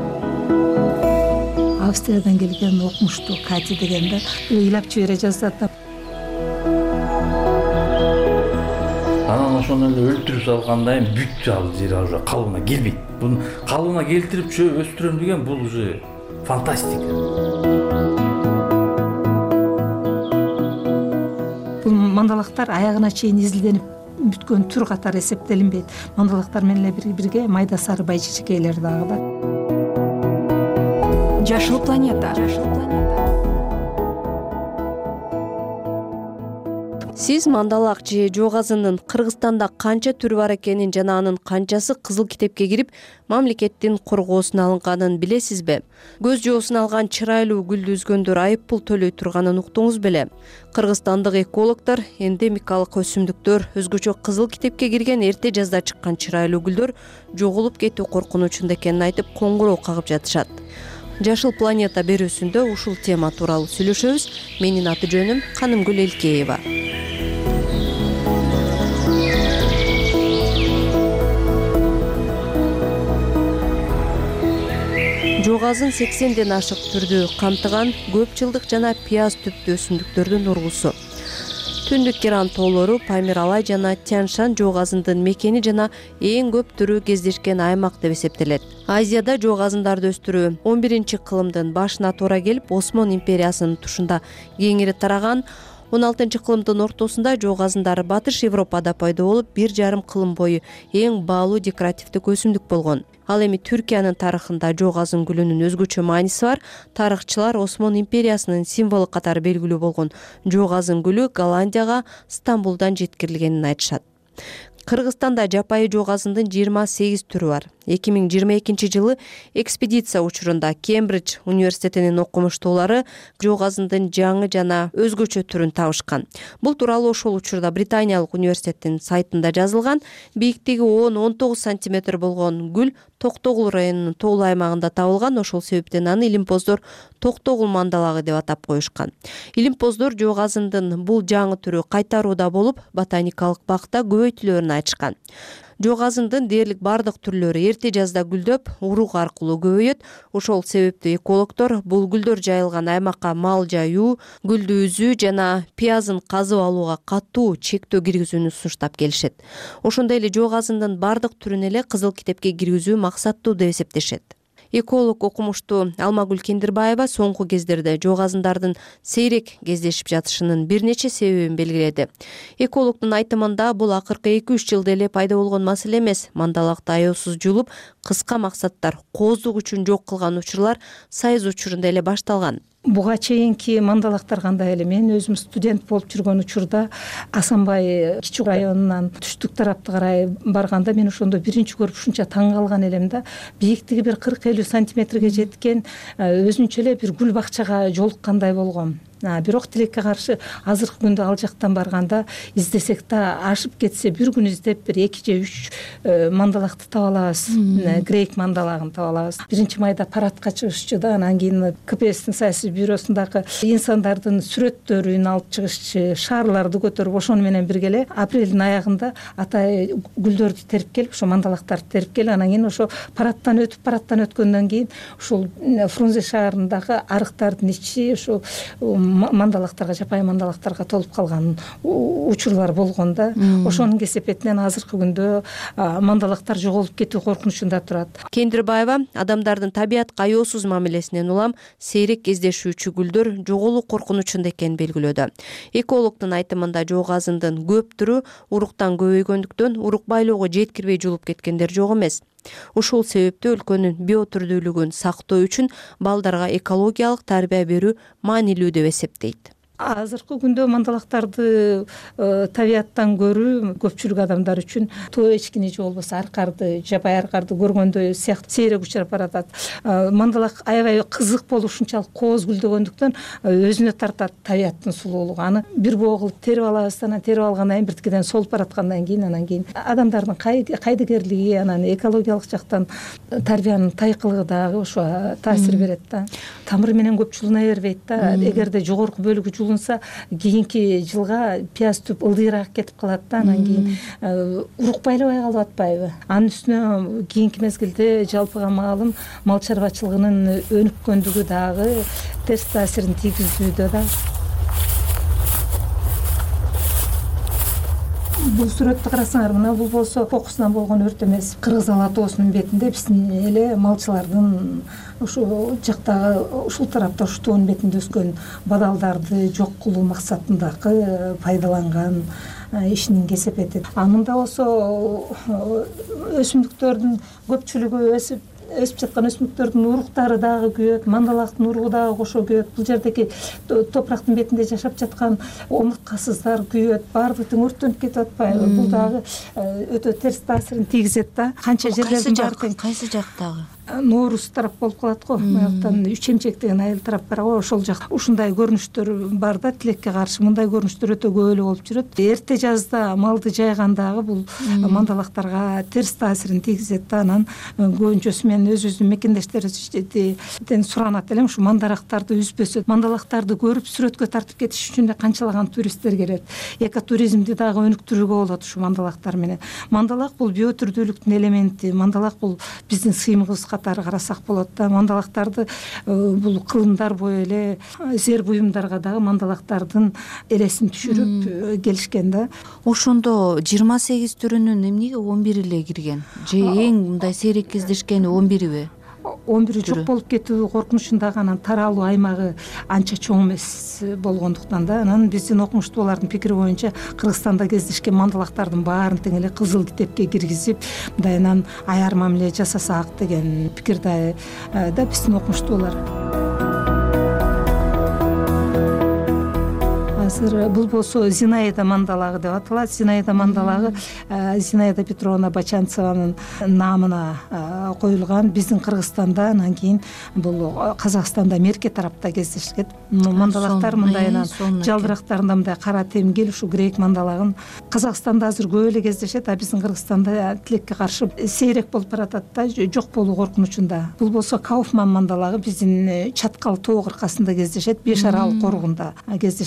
Австриядан келген окумуштуу Кати деген да ыйлап жибере жазат. Анан ошону эле өлтүрүп салгандай бүт ал жери уже калыбына келбейт. Буну калыбына келтирип чөп өстүрөм деген бул уже фантастика. Бул мандалактар аягына чейин изилденип бүткөн түр катары эсептелинбейт. Мандалактар менен эле бирге майда сары байчичекейлер дагы бар. Жашыл планета. Сиз мандалак же жоогазындын Кыргызстанда канча түрү бар экенин жана анын канчасы кызыл китепке кирип мамлекеттин коргоосуна алынганын билесизби? Көз жоосун алган чырайлуу гүлдү үзгөндөр айып пул төлөй турганын уктуңуз беле? Кыргызстандык экологдор эндемикалык өсүмдүктөр, өзгөчө кызыл китепке кирген эрте жазда чыккан чырайлуу гүлдөр жоголуп кетүү коркунучунда экенин айтып коңгуроо кагып жатышат. Жашыл планета берүүсүндө ушул тема тууралуу сүйлөшөбүз. Менин аты жөнүм Канымгүл Элкеева. Жоогазын сексенден ашык түрдү камтыган көп жылдык жана пияз түптүү өсүмдүктөрдүн ургусу. Түндүк Иран тоолору, Памир-Алай жана Тянь-Шань жоогазындын мекени жана эң көп түрү кездешкен аймак деп эсептелет. Азияда жоогазындарды өстүрүү он биринчи кылымдын башына туура келип, Осмон империясынын тушунда кеңири тараган. он алтынчы кылымдын ортосунда жоогазындары Батыш Европада пайда болуп, бир жарым кылым бою эң баалуу декоративдик өсүмдүк болгон. Ал эми Түркиянын тарыхында жоогазын гүлүнүн өзгөчө мааниси бар. Тарыхчылар Осмон империясынын символу катары белгилүү болгон жоогазын гүлү Голландияга Стамбулдан жеткирилгенин айтышат. Кыргызстанда жапайы жоогазындын жыйырма сегиз түрү бар. эки миң жыйырма экинчи жылы экспедиция учурунда Кембридж университетинин окумуштуулары жоогазындын жаңы жана өзгөчө түрүн табышкан. Бул тууралуу ошол учурда Британиялык университеттин сайтында жазылган. Бийиктиги он он тогуз сантиметр болгон гүл Токтогул районунун тоолуу аймагында табылган. Ошол себептен аны илимпоздор Токтогул мандалагы деп атап коюшкан. Илимпоздор жоогазындын бул жаңы түрү кайтарууда болуп, ботаникалык бакта көбөйтүлөөрүн айтышкан. Жоогазындын дээрлик бардык түрлөрү эрте жазда гүлдөп, урук аркылуу көбөйөт. Ошол себептен экологдор бул гүлдөр жайылган аймакка мал жаюу, гүлдү үзүү жана пиязын казып алууга катуу чектөө киргизүүнү сунуштап келишет. Ошондой эле жоогазындын бардык түрүн эле кызыл китепке киргизүү максаттуу деп эсептешет. Эколог окумуштуу Алмагүл Кендирбаева соңку кездерде жок азындардын сейрек кездешип жатышынын бир нече себебин белгиледи. Экологдун айтымында бул акыркы эки үч жылда эле пайда болгон маселе эмес. Мандалакты аяосуз жулуп, кыска максаттар, кооздук үчүн жок кылган учурлар сайыз учурунда эле башталган. Буга чейинки мандалактар кандай эле? Мен өзүм студент болуп жүргөн учурда Асанбай Кичи районунан түштүк тарапты карай барганда мен ошондо биринчи көрүп ушунча таң калган элем да. Бийиктиги бир кырк элүү сантиметрге жеткен өзүнчө эле бир гүл бакчага жолуккандай болгом. Бирок тилекке каршы азыркы күндө ал жактан барганда издесек да ашып кетсе бир күн издеп бир эки же үч мандалакты таба алабыз. Грейк мандалagын таба алабыз. Биринчи майда парадка чыгышчу да, анан кийин КПСтин саясий бюросундагы инсандардын сүрөттөрүн алып чыгышчы, шаарларды көтөрүп ошону менен бирге эле апрелдин аягында атай гүлдөрдү терип келип, ошо мандалактарды терип келип, анан кийин ошо парадтан өтүп, парадтан өткөндөн кийин ушул Фрунзе шаарындагы арыктардын ичи ошо мандалактарга, жапайы мандалактарга толуп калган учурлар болгон да. Ошонун кесепетинен азыркы күндө мандалактар жоголуп кетүү коркунучунда турат. Кендирбаева адамдардын табиятка аяосуз мамилесинен улам сейрек кездешүүчү гүлдөр жоголуу коркунучунда экенин белгилөөдө. Экологдун айтымында жок азындын көп түрү уруктан көбөйгөндүктөн урук байлоого жеткирбей жулуп кеткендер жок эмес. Ушул себептүү өлкөнүн биотүрдүүлүгүн сактоо үчүн балдарга экологиялык тарбия берүү маанилүү деп эсептейт. Азыркы күндө мандалактарды табияттан көрүү көпчүлүк адамдар үчүн тоо эчкини же болбосо аркарды, жапайы аркарды көргөндөй сыяктуу сейрек учурап баратат. Мандалак аябай кызык болуп ушунчалык кооз гүлдөгөндүктөн өзүнө тартат табияттын сулуулугу. Аны бир боо кылып терип алабыз, анан терип алгандан кийин биртикеден солуп бараткандан кийин анан кийин адамдардын кайдыгерлиги, анан экологиялык жактан тарбиянын тайкылыгы дагы ошо таасир берет да. Тамыры менен көп жулуна бербейт да. Эгерде жогорку бөлүгү жулунса, кийинки жылга пияз түп ылдыйраак кетип калат да, анан кийин урук байлабай калып атпайбы? Анын үстүнө кийинки мезгилде жалпыга маалым мал чарбачылыгынын өнүккөндүгү дагы терс таасирин тийгизүүдө да. Бул сүрөттү карасаңар, мына бул болсо кокусунан болгон өрт эмес. Кыргыз Ала тоосунун бетинде биздин эле малчылардын ушул жактагы ушул тарапта ушу тоонун бетинде өскөн бадалдарды жок кылуу максатындагы пайдаланган ишинин кесепети. А мында болсо өсүмдүктөрдүн көпчүлүгү өсүп өсүп жаткан өсүмдүктөрдүн уруктары дагы күйөт, мандалактын уругу дагы кошо күйөт. Бул жердеги топурактын бетинде жашап жаткан омурткасыздар күйөт, баардыгы тең өрттөнүп кетип атпайбы? Бул дагы өтө терс таасирин тийгизет да. Канча жерлердин баары тең. Кайсы жактагы? Норус тарап болуп калат го. Мыяктан Үч эмчек деген айыл тарап бар го, ошол жакта ушундай көрүнүштөр бар да, тилекке каршы мындай көрүнүштөр өтө көп эле болуп жүрөт. Эрте жазда малды жайгандагы бул мандалактарга терс таасирин тийгизет да. Анан көбүнчөсү мен өзүбүздүн мекендештерибизден суранат элем, ушу мандарактарды үзбөсө, мандалактарды көрүп сүрөткө тартып кетиш үчүн канчалаган туристтер келет. Экотуризмди дагы өнүктүрүүгө болот ушу мандалактар менен. Мандалак бул биотүрдүүлүктүн элементи. Мандалак бул биздин сыймыгыбыз катары карасак болот да. Мандалактарды бул кылымдар бою эле зер буюмдарга дагы мандалактардын элесин түшүрүп келишкен да. Ошондо жыйырма сегиз түрүнүн эмнеге он бири эле кирген? Же эң мындай сейрек кездешкени он бириби? он бири жок болуп кетүү коркунучундагы анан таралуу аймагы анча чоң эмес болгондуктан да. Анан биздин окумуштуулардын пикири боюнча Кыргызстанда кездешкен мандалактардын баарын тең эле кызыл китепке киргизип, мындай анан аяр мамиле жасасак деген пикирде да биздин окумуштуулар. Азыр бул болсо Зинаида мандалагы деп аталат. Зинаида мандалагы Зинаида Петровна Бачанцеванын наамына коюлган. Биздин Кыргызстанда, анан кийин бул Казакстанда, Мерке тарапта кездешкен мандалактар. Мындай анан жалбырактарында мындай кара темгил, ушу грек мандалагын Казакстанда азыр көп эле кездешет, а биздин Кыргызстанда тилекке каршы сейрек болуп баратат да, жок болуу коркунучунда. Бул болсо Кауфман мандалагы биздин Чаткал тоо кыркасында кездешет, Беш арал коругунда кездешет. Мына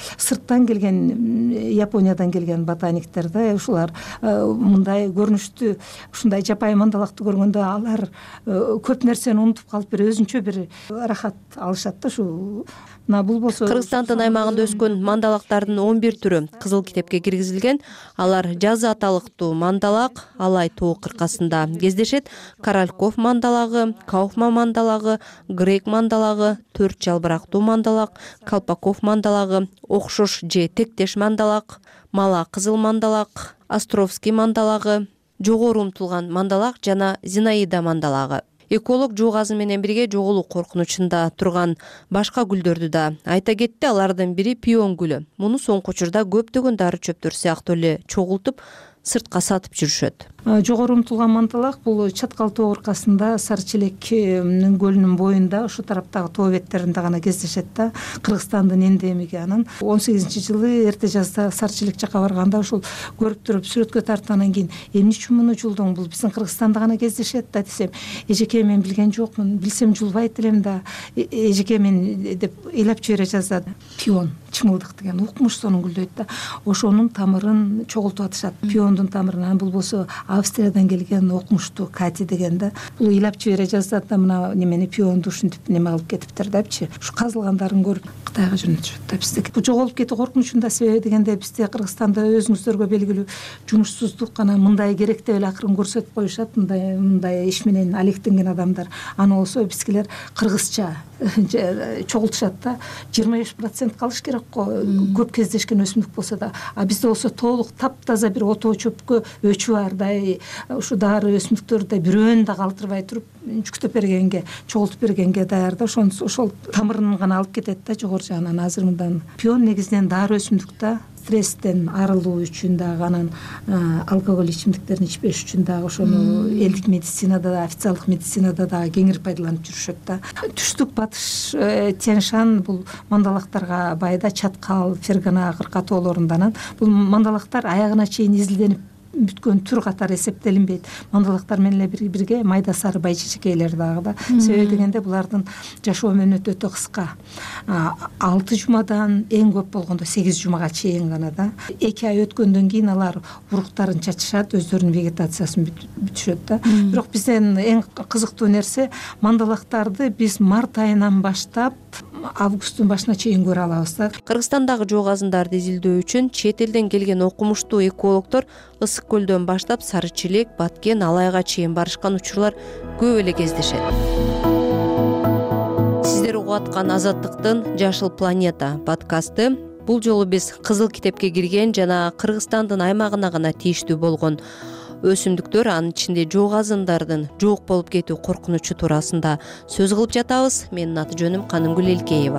сырттан келген, Япониядан келген ботаниктер да, ушулар мындай көрүнүштүү ушундай жапайы мандалакты көргөндө алар көп нерсени унутуп калып бир өзүнчө бир рахат алышат да. Ушу мына бул болсо Кыргызстандын аймагында өскөн мандалактардын он бир түрү кызыл китепке киргизилген. Алар жазы аталыктуу мандалак, Алай тоо кыркасында кездешет. Корольков мандалагы, Кауфман мандалагы, Грек мандалагы, төрт жалбырактуу мандалак, Колпаков мандалагы, окшош же тектеш мандалак, Мала кызыл мандалак, Островский мандалагы, жогору умтулган мандалак жана Зинаида мандалагы. Эколог жоо газы менен бирге жоголуу коркунучунда турган башка гүлдөрдү да айта кетти. Алардын бири пион гүлү. Муну соңку учурда көптөгөн дары чөптөр сыяктуу эле чогултуп сыртка сатып жүрүшөт. Жогору умтулган мандалак бул Чаткал тоо кыркасында Сарычелек көлүнүн боюнда, ошо тараптагы тоо беттеринде гана кездешет да. Кыргызстандын эндемиги анын. он сегизинчи жылы эрте жазда Сарычелек жака барганда ушул көрүп туруп сүрөткө тарткандан кийин эмне үчүн муну жулдуң, бул биздин Кыргызстанда гана кездешет да десем, эжеке мен билген жокмун, билсем жулбайт элем да, эжеке мен деп ыйлап жибере жаздады. Пион, чымылдык деген укмуш сонун гүлдөйт да. Ошонун тамырын чогултуп атышат. Пиондун тамырынан, бул болсо Австриядан келген окумуштуу Кати деген да. Бул ыйлап жибере жаздат да, мына немени пионду ушинтип неме кылып кетиптир депчи. Ушу казылгандарын көрүп Кытайга жөнөтүшөт да бизде. Бул жоголуп кетүү коркунучунун себеби дегенде бизде Кыргызстанда өзүңүздөргө белгилүү жумушсуздук гана мындай керек деп эле акырын көрсөтүп коюшат. Мындай мындай иш менен алектенген адамдар. Аны болсо бизгилер кыргызча чогултушат да. жыйырма беш процент калыш керек го, көп кездешкен өсүмдүк болсо да. А бизде болсо толук таптаза бир отоо чөпкө өчү бардай ушу дары өсүмдүктөрдү бирөөнү да калтырбай туруп жүктөп бергенге, чогултуп бергенге даяр да. Ошон ошол тамырын гана алып кетет да жогору жагынан. Азыр мындан пион негизинен дары өсүмдүк да. Стресстен арылуу үчүн дагы, анан алкоголь ичимдиктерин ичпеш үчүн дагы, ошону элдик медицинада да, официалдык медицинада да кеңири пайдаланып жүрүшөт да. Түштүк батыш Тянь-Шань бул мандалактарга бай да. Чаткал, Фергана кырка тоолорунда бул мандалактар аягына чейин изилденип бүткөн түр катары эсептелинбейт. Мандалактар менен эле бирге майда сары байчечекейлер дагы да. Себеби дегенде булардын жашоо мөөнөтү өтө кыска. алты жумадан эң көп болгондо сегиз жумага чейин гана да. эки ай өткөндөн кийин алар уруктарын чачышат, өздөрүнүн вегетациясын бүтүшөт да. Бирок бизден эң кызыктуу нерсе, мандалактарды биз март айынан баштап августтун башына чейин көрө алабыз да. Кыргызстандагы жоо газындарды изилдөө үчүн чет элден келген окумуштуу экологдор Ысык көлдөн баштап Сарычелек, Баткен, Алайга чейин барышкан учурлар көп эле кездешет. Сиздер угуп аткан Азаттыктын Жашыл планета подкасты. Бул жолу биз кызыл китепке кирген жана Кыргызстандын аймагына гана тийиштүү болгон өсүмдүктөр, анын ичинде жоо газындардын жок болуп кетүү коркунучу туурасында сөз кылып жатабыз. Менин аты жөнүм Канымгүл Элкеева.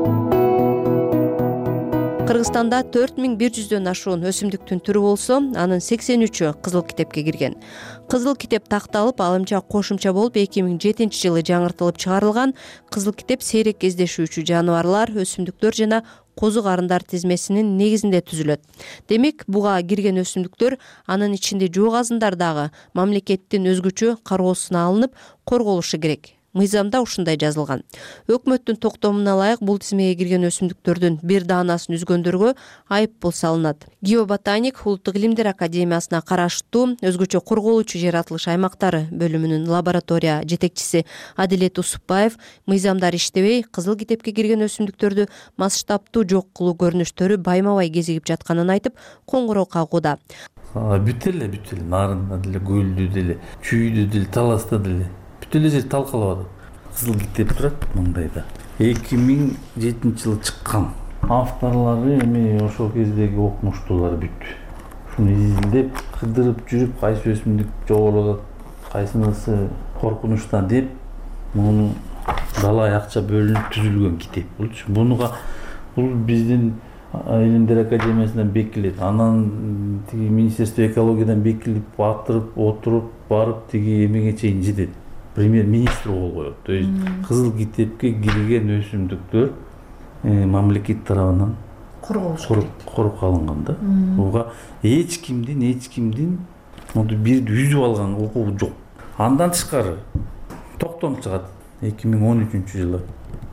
Кыргызстанда төрт миң бир жүздөн ашуун өсүмдүктүн түрү болсо, анын сексен үчү кызыл китепке кирген. Кызыл китеп такталып, алымча кошумча болуп эки миң жетинчи жылы жаңыртылып чыгарылган. Кызыл китеп сейрек кездешүүчү жаныбарлар, өсүмдүктөр жана козу карындар тизмесинин негизинде түзүлөт. Демек, буга кирген өсүмдүктөр, анын ичинде жоо газындар дагы мамлекеттин өзгөчө кароосуна алынып, корголушу керек. Мыйзамда ушундай жазылган. Өкмөттүн токтомуна ылайык бул тизмеге кирген өсүмдүктөрдүн бир даанасын үзгөндөргө айып пул салынат. Геоботаник Улуттук илимдер академиясына караштуу өзгөчө корголуучу жаратылыш аймактары бөлүмүнүн лаборатория жетекчиси Адилет Усупбаев мыйзамдар иштебей, кызыл китепке кирген өсүмдүктөрдү масштабтуу жок кылуу көрүнүштөрү байма-бай кезигип жатканын айтып, коңгуроо кагууда. Бүт эле, бүт эле, нарында деле, көлдү деле, чүйдү деле, таласта деле бүт эле жер талкалап атат. Кызыл китеп турат мындайда. эки миң жетинчи жылы чыккан. Авторлору эми ошол кездеги окумуштуулар бүт. Ушуну изилдеп, кыдырып жүрүп, кайсы өсүмдүк жогору атат, кайсынысы коркунучтан деп, муну далай акча бөлүнүп түзүлгөн китеп болчу. Бунуга бул биздин Илимдер академиясынан бекилет. Анан тиги Министерство экологиядан бекилип, атырып, отуруп, барып тиги эмеге чейин жетет. Премьер-министр кол коет. То есть кызыл китепке кирген өсүмдүктөр мамлекет тарабынан коруп калынган да. Буга эч кимдин, эч кимдин бирди үзүп алган укугу жок. Андан тышкары токтом чыгат эки миң он үчүнчү жылы.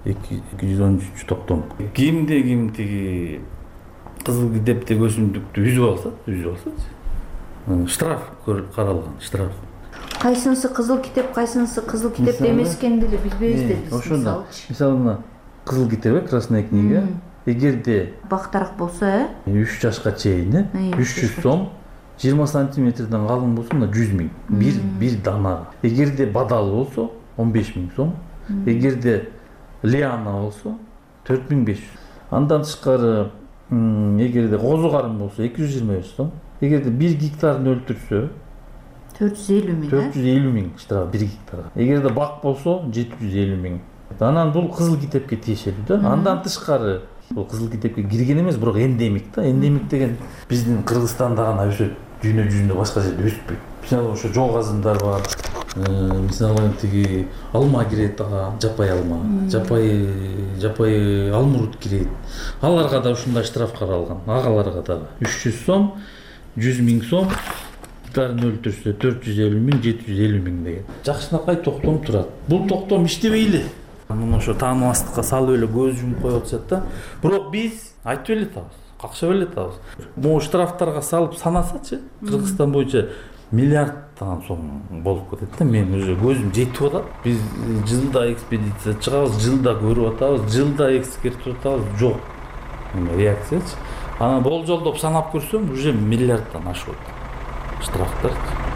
эки жүз он үчүнчү токтом. Кимде ким тиги кызыл китептеги өсүмдүктү үзүп алса, үзүп алса, штраф көрүп каралган, штраф. Кайсынысы кызыл китеп, кайсынысы кызыл китеп эмес экенин деле билбейбиз да биз. Ошондо мисалы мына кызыл китеп, красная книга, эгерде бактараак болсо, э үч жашка чейин, үч жүз сом, жыйырма сантиметрден калың болсо, мына жүз миң, бир бир данага. Эгерде бадал болсо, он беш миң сом, эгерде лиана болсо, төрт миң беш жүз. Андан тышкары, эгерде козу карын болсо, эки жүз жыйырма беш сом, эгерде бир гектарын өлтүрсө, төрт жүз элүү миң, төрт жүз элүү миң штраф бир гектарга. Эгерде бак болсо, жети жүз элүү миң. Анан бул кызыл китепке тиешелүү да. Андан тышкары бул кызыл китепке кирген эмес, бирок эндемик да. Эндемик деген биздин Кыргызстанда гана өсөт, дүйнө жүзүндө башка жерде өспөйт. Мисалы ошо жол азымдар бар. Мисалы тиги алма кирет, жапай алма, жапай жапай алмурут кирет. Аларга да ушундай штраф каралган. Агаларга дагы үч жүз сом, жүз миң сом, гектарын өлтүрсө төрт жүз элүү миң, жети жүз элүү миң деген. Жакшынакай токтом турат. Бул токтом иштебей эле. Муну ошо тааныбастыкка салып эле көз жумуп коюп атышат да. Бирок биз айтып эле атабыз, какшап эле атабыз. Могу штрафтарга салып санасачы, Кыргызстан боюнча миллиардтан сом болуп кетет да. Мен уже көзүм жетип атат. Биз жылда экспедиция чыгабыз, жылда көрүп атабыз, жылда экскертип атабыз. Жок реакциячы. Анан болжолдоп санап көрсөм, уже миллиардтан ашып атат штрафтар.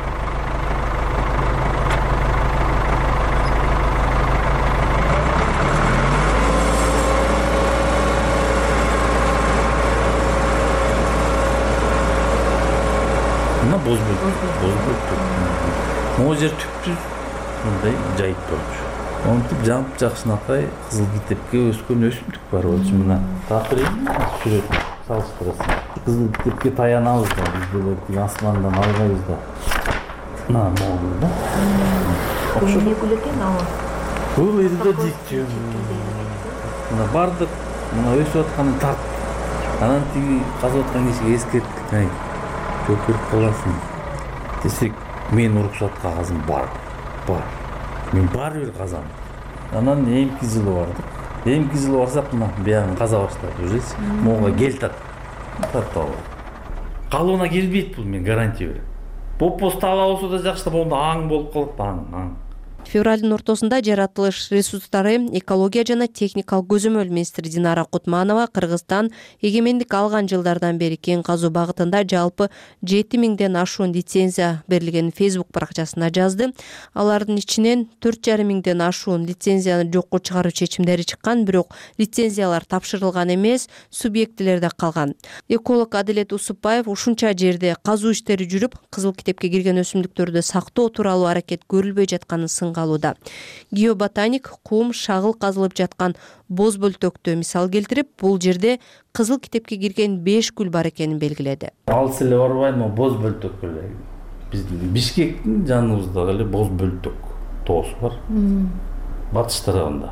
Боз бөлтөк, боз бөлтөк. Могу жер түпсүз мындай жайып болчу. Онтип жанып жакшынакай кызыл китепке өскөн өсүмдүк бар болчу. Мына тапырайын, сүрөт салыштырасың. Кызыл китепке таянабыз да, биз деле тиги асмандан албайбыз да. Мына могу да. Эмне гүл экен ал? Бул эрудиктиум. Мына бардык, мына өсүп атканын тарт. Анан тиги казып аткан кишиге эскерттик, ай. Көпүрүп каласың десек, мен уруксат кагазым бар, бар. Мен баары бир казам. Анан эмки жылы бардык. Эмки жылы барсак, мына биягын каза баштады, ужеси. Могуга кел тат. Тартып алып. Калыбына келбейт бул, мен гарантия берем. Боп-боз таала болсо да жакшы, болду аң болуп калат, аң, аң. Февралдын ортосунда жаратылыш ресурстары, экология жана техникалык көзөмөл министри Динара Кутманова Кыргызстан эгемендик алган жылдардан бери кен казуу багытында жалпы жети миңден ашуун лицензия берилгенин Facebook баракчасына жазды. Алардын ичинен төрт жарым миңден ашуун лицензияны жокко чыгаруу чечимдери чыккан, бирок лицензиялар тапшырылган эмес, субъектилерде калган. Эколог Адилет Усупбаев ушунча жерде казуу иштери жүрүп, кызыл китепке кирген өсүмдүктөрдү сактоо тууралуу аракет көрүлбөй жатканын сынга алууда. Геоботаник кум шагыл казылып жаткан боз бөлтөктү мисал келтирип, бул жерде кызыл китепке кирген беш гүл бар экенин белгиледи. Алыс эле барбайм, боз бөлтөк эле. Биздин Бишкектин жаныбызда эле боз бөлтөк тоосу бар. Батыш тарабында.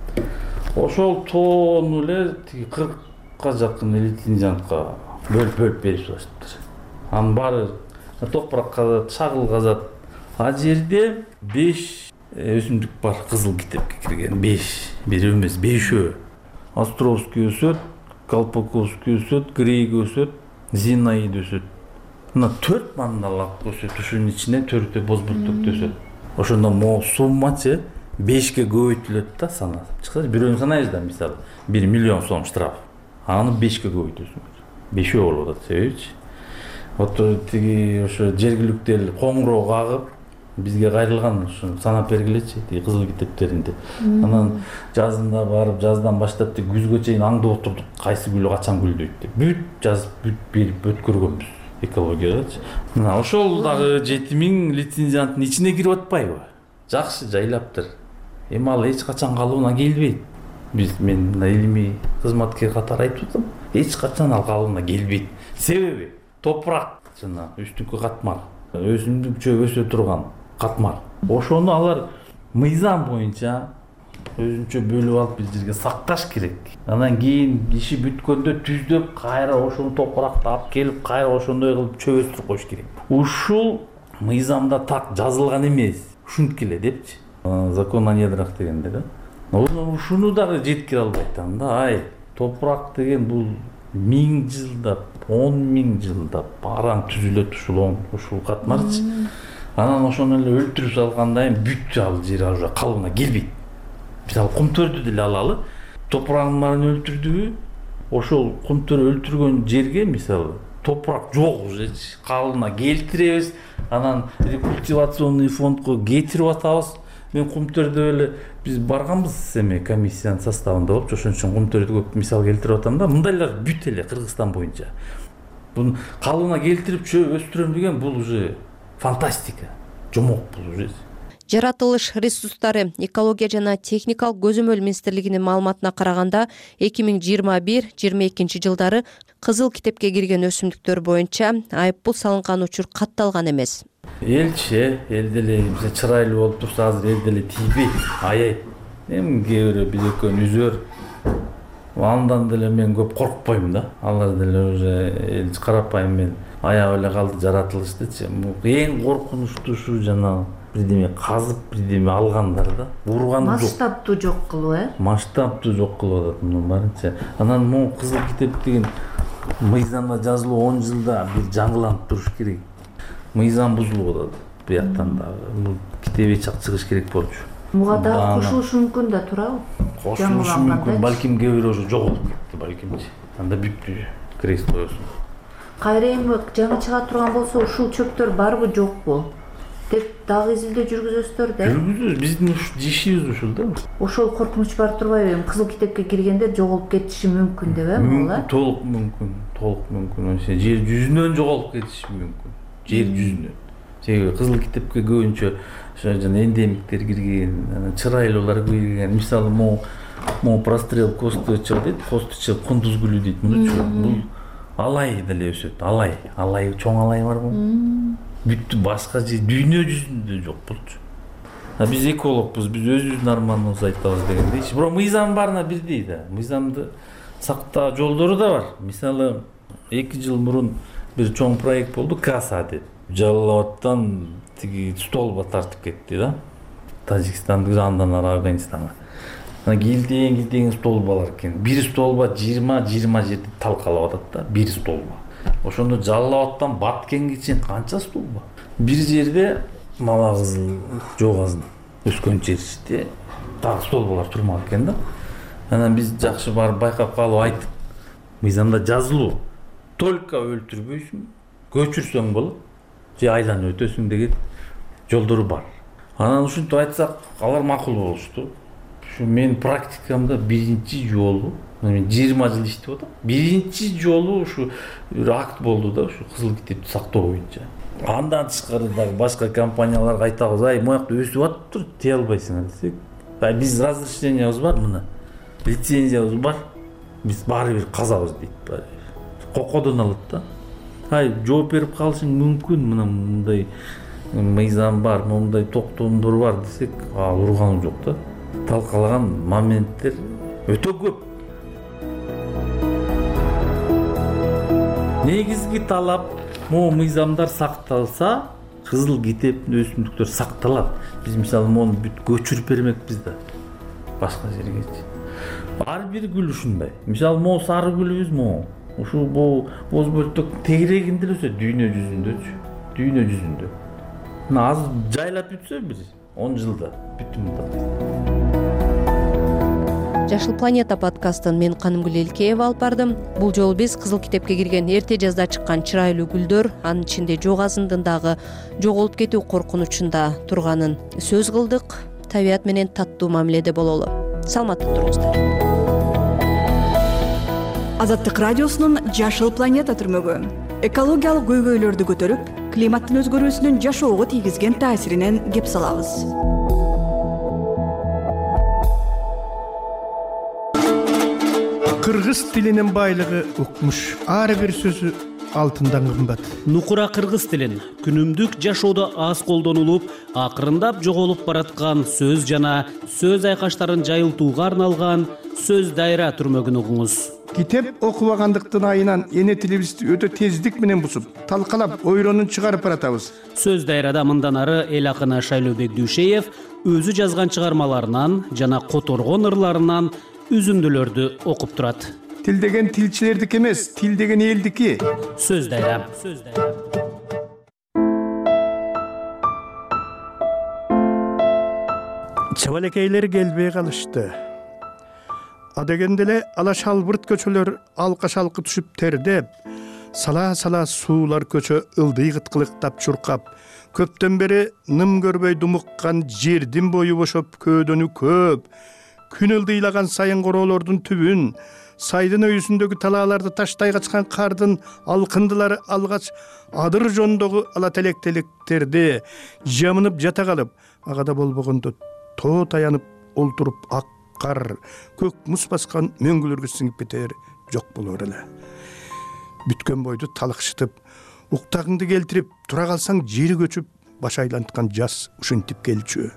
Ошол тоону эле тиги кыркка жакын лицензиантка бөлүп-бөлүп берип жатышты. Анын баары топурак казат, шагыл казат. А жерде беш өсүмдүк бар кызыл китепке кирген. беш, бир эмес, бешөө. Островский өсөт, Колпаковский өсөт, Грейг өсөт, Зинаид өсөт. Мына төрт мандалак өсөт, ушунун ичине төртөө боз бөлтөк өсөт. Ошондо могу суммачы бешке көбөйтүлөт да, санап. Чыкса, бирөөнү санайбыз да, мисалы, бир миллион сом штраф. Аны бешке көбөйтөсүң. Бешөө болуп атат, себепчи. Вот тиги ошо жергиликтүү эл коңгуроо кагып, бизге кайрылган, ошо санап бергилечи, тиги кызыл китептеринде. Анан жазында барып, жаздан баштап тиги күзгө чейин аңдып отурдук, кайсы гүл качан гүлдөйт деп. Бүт жазып, бүт берип өткөргөнбүз экологиядачы. Мына ошол дагы жети миң лицензиянттын ичине кирип атпайбы? Жакшы жайлаптыр. Эми ал эч качан калыбына келбейт. Биз мен мына илимий кызматкер катары айтып атам, эч качан ал калыбына келбейт. Себеби топурак жана үстүңкү катмар, өсүмдүк чөп өсө турган катмар. Ошону алар мыйзам боюнча өзүнчө бөлүп алып бир жерге сакташ керек. Анан кийин иши бүткөндө түздөп, кайра ошону топуракты алып келип, кайра ошондой кылып чөп өстүрүп коюш керек. Ушул мыйзамда так жазылган эмес. Ушинтип келе депчи. Закон о недрах дегенде да. ушуну дагы жеткире албайт анда. Ай, топурак деген бул миң жылдап, он миң жылдап бараң түзүлөт ушул ушул катмарчы. Анан ошону эле өлтүрүп салгандан кийин бүт ал жер уже калыбына келбейт. Мисалы кумтөрдү деле алалы, топурагын баарын өлтүрдүбү, ошол кумтөр өлтүргөн жерге мисалы топурак жок уже калыбына келтиребиз, анан рекультивационный фондко кетирип атабыз. Мен кумтөрдө эле биз барганбыз эме комиссиянын составында болуп, ошон үчүн кумтөрдү көп мисал келтирип атам да. Мындайлар бүт эле Кыргызстан боюнча. Буну калыбына келтирип чөп өстүрөм деген бул уже фантастика. Жомок бул уже. Жаратылыш ресурстары экология жана техникалык көзөмөл министрлигинин маалыматына караганда эки миң жыйырма бир жыйырма экинчи жылдары кызыл китепке кирген өсүмдүктөр боюнча айыппул салынган учур катталган эмес. Элчи, эл деле биз чырайлуу болуп турса азыр эл деле тийбейт, аяйт. Эми кээ бирөө бир экөөнү үзөр. Андан деле мен көп коркпойм да. Алар деле уже эл карапайым мен аяп эле калды жаратылыштычы. Эң коркунучтуу ушу жана бирдеме казып, бирдеме алгандар да. Урганы жок. Масштабтуу жок кылуу, э? Масштабтуу жок кылып атат мунун баарынча. Анан могу кызыл китеп деген мыйзамда жазылуу он жылда бир жаңыланып туруш керек. Мыйзам бузулуп атат. Бияктан дагы бул китеби чак чыгыш керек болчу. Буга дагы кошулушу мүмкүн да турабы? Кошулушу мүмкүн. Балким кээ бирөө уже жоголуп кетти балкимчи. Анда бүттү. Крест коесуң. Кайра эми жаңы чыга турган болсо ушул чөптөр барбы жокпу деп дагы изилдөө жүргүзөсүздөр да. Жүргүзөбүз. Биздин ишибиз ушул да. Ошол коркунуч бар турбайбы? Эми кызыл китепке киргендер жоголуп кетиши мүмкүн деп эми бул, э? Толук мүмкүн, толук мүмкүн. Ошо жер жүзүнөн жоголуп кетиши мүмкүн. Жер жүзүнөн. Себеби кызыл китепке көбүнчө ошо жана эндемиктер кирген, чырайлуулар кирген. Мисалы могу могу прострел костычы дейт, костычы кундуз гүлү дейт мунучу. Бул алай деле өсөт. Алай, алай чоң алай барбы? Бүт башка жер дүйнө жүзүндө жок болчу. А биз экологпуз, биз өзүбүздүн арманыбызды айтабыз дегендейчи. Бирок мыйзам баарына бирдей да. Мыйзамды сактоо жолдору да бар. Мисалы эки жыл мурун бир чоң проект болду, Каса деп. Жалал Абадтан тиги столба тартып кетти да. Тажикстанды андан ары Афганистанга. Анан килдеген килдеген столбалар экен. Бир столба жыйырма жыйырма жерде талкалап атат да, бир столба. Ошондо Жалал Абадтан Баткенге чейин канча столба? Бир жерде мала кызыл жоғазын өскөн жерде дагы столбалар турмак экен да. Анан биз жакшы барып байкап калып айттык. Мыйзамда жазылуу. Только өлтүрбөйсүң, көчүрсөң болот. Же айланып өтөсүң деген жолдору бар. Анан ушинтип айтсак, алар макул болушту. Ушу мен практикамда биринчи жолу, мен жыйырма жыл иштеп атам. Биринчи жолу ушу бир акт болду да, ушу кызыл китепти сактоо боюнча. Андан тышкары дагы башка компанияларга айтабыз, ай, моякта өсүп атыптыр, тие албайсыңар десек. Ай, биз разрешениябыз бар мына. Лицензиябыз бар. Биз баары бир казабыз дейт, баары. Кокодон алат да. Ай, жооп берип калышың мүмкүн, мына мындай мыйзам бар, мындай токтомдор бар десек, ал урган жок да. Талкалаган моменттер өтө көп. Негизги талап могу мыйзамдар сакталса, кызыл китептин өсүмдүктөр сакталат. Биз мисалы мону бүт көчүрүп бермекпиз да. Башка жерге. Ар бир гүл ушундай. Мисалы могу сары гүлүбүз могу. Ушул бул боз бөлтөк тегерегинде өсөт дүйнө жүзүндөчү. Дүйнө жүзүндө. Мына азыр жайлап бүтсө бир он жылда бүттүм да. Жашыл планета подкастын мен Канымгүл Элкеева алып бардым. Бул жолу биз кызыл китепке кирген эрте жазда чыккан чырайлуу гүлдөр, анын ичинде жоғазындын дагы жоголуп кетүү коркунучунда турганын сөз кылдык. Табият менен таттуу мамиледе бололу. Саламатта туруңуздар. Азаттык радиосунун Жашыл планета түрмөгү экологиялык көйгөйлөрдү көтөрүп, климаттын өзгөрүүсүнүн жашоого тийгизген таасиринен кеп салабыз. Кыргыз тилинин байлыгы укмуш. Ар бир сөзү алтындан кымбат. Нукура кыргыз тилин күнүмдүк жашоодо аз колдонулуп, акырындап жоголуп бараткан сөз жана сөз айкаштарын жайылтууга арналган сөз дайра түрмөгүн угуңуз. Китеп окубагандыктын айынан эне тилибизди өтө тездик менен бузуп, талкалап, ойронун чыгарып баратабыз. Сөз дайрада мындан ары эл акыны Шайлообек Дүйшеев өзү жазган чыгармаларынан жана которгон ырларынан үзүндүлөрдү окуп турат. Тил деген тилчилердики эмес, тил деген элдики. Сөз дайрам. Чабалекейлер келбей калышты. А дегенде эле ала шалбырт көчөлөр алка шалкы түшүп тердеп, сала-сала суулар көчө ылдый кыткылыктап чуркап, көптөн бери ным көрбөй думуккан жердин бою бошоп көөдөнү көп, күн ылдыйлаган сайын короолордун түбүн, сайдын өйүсүндөгү талааларды таштай качкан кардын алкындылары алгач адыр жондогу ала телек-телектерди жамынып жата калып, агада болбогондо тоо таянып олтуруп ак кар, көк муз баскан мөңгүлөргө сиңип кетер жок болор эле. Бүткөн бойду талыкшытып, уктагыңды келтирип, тура калсаң жери көчүп, баш айланткан жаз ушинтип келчү.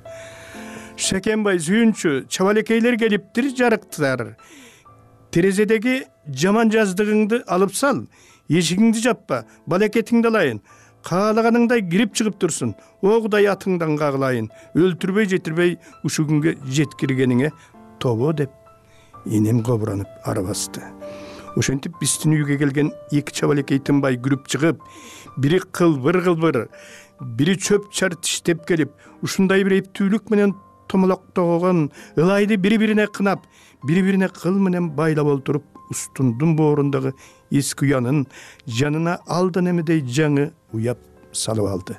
Шекенбай сүйүнчү, чабалекейлер келиптир жарыктар. Терезедеги жаман жаздыгыңды алып сал, эшигиңди жаппа, балекетиңди алайын. Каалаганыңдай кирип чыгып турсун, огудай атыңдан кагылайын, өлтүрбөй жетирбей ушу күнгө жеткиргениңе тобо деп энем кобуранып ара басты. Ошентип биздин үйгө келген эки чабалекей тынбай күрүп чыгып, бири кылбыр-кылбыр, бири чөп чар тиштеп келип, ушундай бир эптүүлүк менен томолоктогон ылайды бири-бирине кынап, бири-бирине кыл менен байлап олтуруп, устундун боорундагы эски уянын жанына алдан эмедей жаңы уяп салып алды.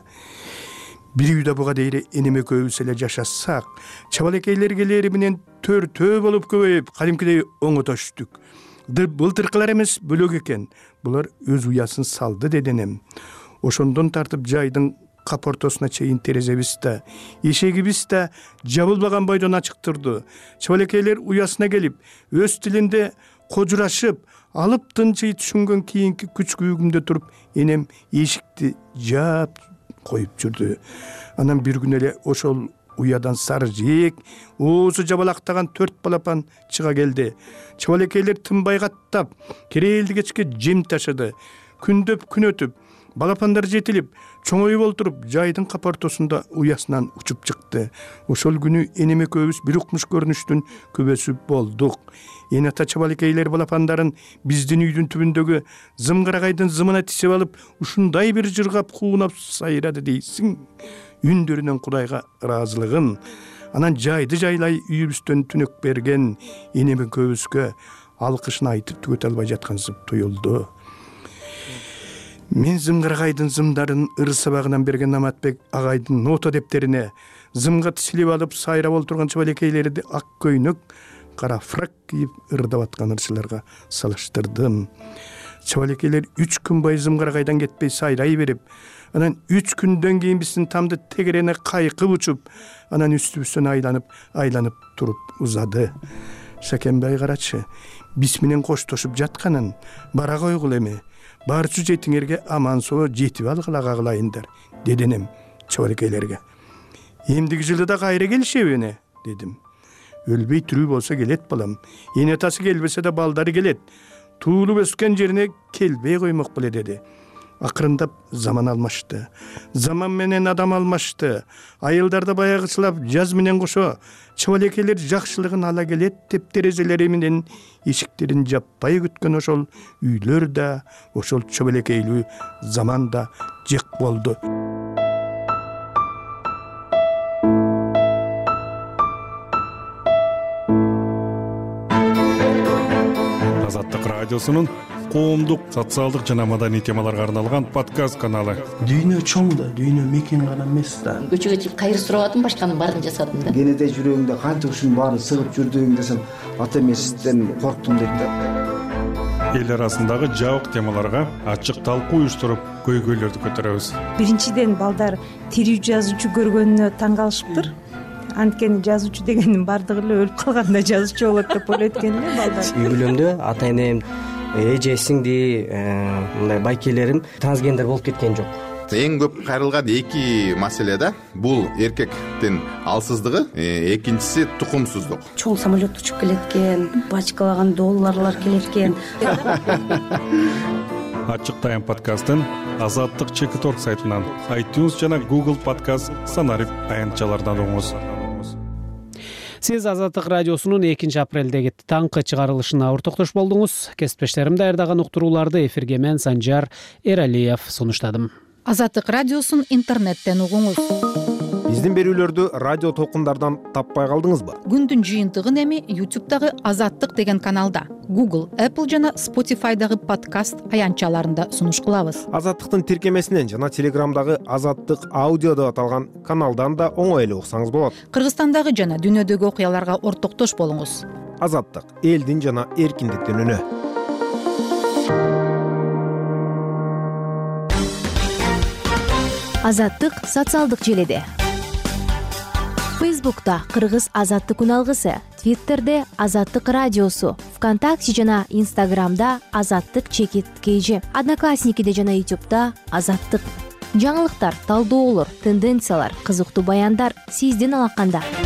Бир үйдө буга дейре энеме экөөбүз эле жашасак, чабалекейлер келери менен төртөө болуп көбөйүп, кадимкидей оңотоштук. Былтыркылар эмес бөлөк экен. Булар өз уясын салды деденем. Ошондон тартып жайдын капортосуна чейин терезебиз да, эшегибиз да жабылбаган бойдон ачык турду. Чабалекейлер уясына келип, өз тилинде кожурашып, алып тынчый түшүнгөн кийинки күч күйүгүмдө туруп, энем эшикти жаап коюп жүрдү. Анан бир күн эле ошол уядан сары жээк, оозу жабалактаган төрт балапан чыга келди. Чабалекейлер тынбай каттап, керээлди кечке жем ташыды. Күндөп күн өтүп, балапандар жетилип, чоңоюп олтуруп, жайдын капортосунда уясынан учуп чыкты. Ошол күнү энем экөөбүз бир укмуш көрүнүштүн күбөсү болдук. Эне ата чабалекейлер балапандарын биздин үйдүн түбүндөгү зымгырагайдын зымына тисеп алып, ушундай бир жыргап куунап сайрады дейсиң. Үндөрүнөн Кудайга ыраазылыгын, анан жайды жайлай үйүбүздөн түнөк берген энем экөөбүзгө алкышын айтып түгөтө албай жаткансып туюлду. Мен зымгырагайдын зымдарын ыр сабагынан берген Наматбек агайдын нота дептерине зымга тисилип алып сайрап олтурган чабалекейлерди ак көйнөк, кара фрак кийип ырдап аткан ырчыларга салыштырдым. Чабалекейлер үч күн бою зымгырагайдан кетпей сайрай берип, анан үч күндөн кийин биздин тамды тегерене кайкып учуп, анан үстүбүздөн айланып, айланып туруп узады. Шакенбай карачы, биз менен коштошуп жатканын бара койгул эми. Барчу жетиңерге аман соо жетип алгыла кагылайындар, деденем чабалекейлерге. Эмдиги жылы да кайра келишеби, дедим. Өлбөй тирүү болсо келет балам. Эне атасы келбесе да балдары келет. Туулуп өскөн жерине келбей коймок беле, деди. Акырындап заман алмашты. Заман менен адам алмашты. Айылдарда баягычылап жаз менен кошо чабалекейлер жакшылыгын ала келет деп терезелери менен эшиктерин жаппай күткөн ошол үйлөр да, ошол чабалекейлүү заман да жек болду. Азаттык радиосунун коомдук, социалдык жана маданий темаларга арналган подкаст каналы. Дүйнө чоң да, дүйнө мекен гана эмес да. Көчөгө чыгып кайыр сурабадым, башканын баарын жасадым да. Кенеде жүрөгүңдө канча ушунун баарын сыгып жүрдүң десем, ата эмесизден корктум дейт да. Эл арасындагы жабык темаларга ачык талкуу уюштуруп, көйгөйлөрдү көтөрөбүз. Биринчиден балдар тирүү жазуучу көргөнүнө таң калышыптыр. Анткени жазуучу дегендин бардыгы эле өлүп калганда жазуучу болот деп ойлойт экен эле балдар. Үй бүлөмдө ата энем, эже сиңди, мындай байкелерим трансгендер болуп кеткен жок. Эң көп кайрылган эки маселе да. Бул эркектин алсыздыгы, экинчиси тукумсуздук. Чоң самолет учуп келеткен, бачкалаган долларлар келеткен. Ачык тайм подкастын Азаттык чекит точка орг сайтынан, iTunes жана Google подкаст санарип аянтчалардан угуңуз. Сиз Азаттык радиосунун экинчи апрелдеги таңкы чыгарылышына ортоктош болдуңуз. Кесиптештерим даярдаган уктурууларды эфирге мен Санжар Эралиев сунуштадым. Азаттык радиосун интернеттен угуңуз. Биздин берүүлөрдү радио толкундардан таппай калдыңызбы? Күндүн жыйынтыгын эми ютубтагы Азаттык деген каналда, Google, Apple жана Spotify'дагы подкаст аянтчаларында сунуш кылабыз. Азаттыктын тиркемесинен жана Телеграмдагы Азаттык аудио деп аталган каналдан да оңой эле уксаңыз болот. Кыргызстандагы жана дүйнөдөгү окуяларга ортоктош болуңуз. Азаттык — элдин жана эркиндиктин үнү. Азаттык социалдык желеде. Фейсбукта Кыргыз Азаттык күн алгысы, Твиттерде Азаттык радиосу, ВКонтакте жана Инстаграмда Азаттык чекит кейжи, Одноклассникиде жана Ютубта Азаттык. Жаңылыктар, талдоолор, тенденциялар, кызыктуу баяндар сиздин алаканда.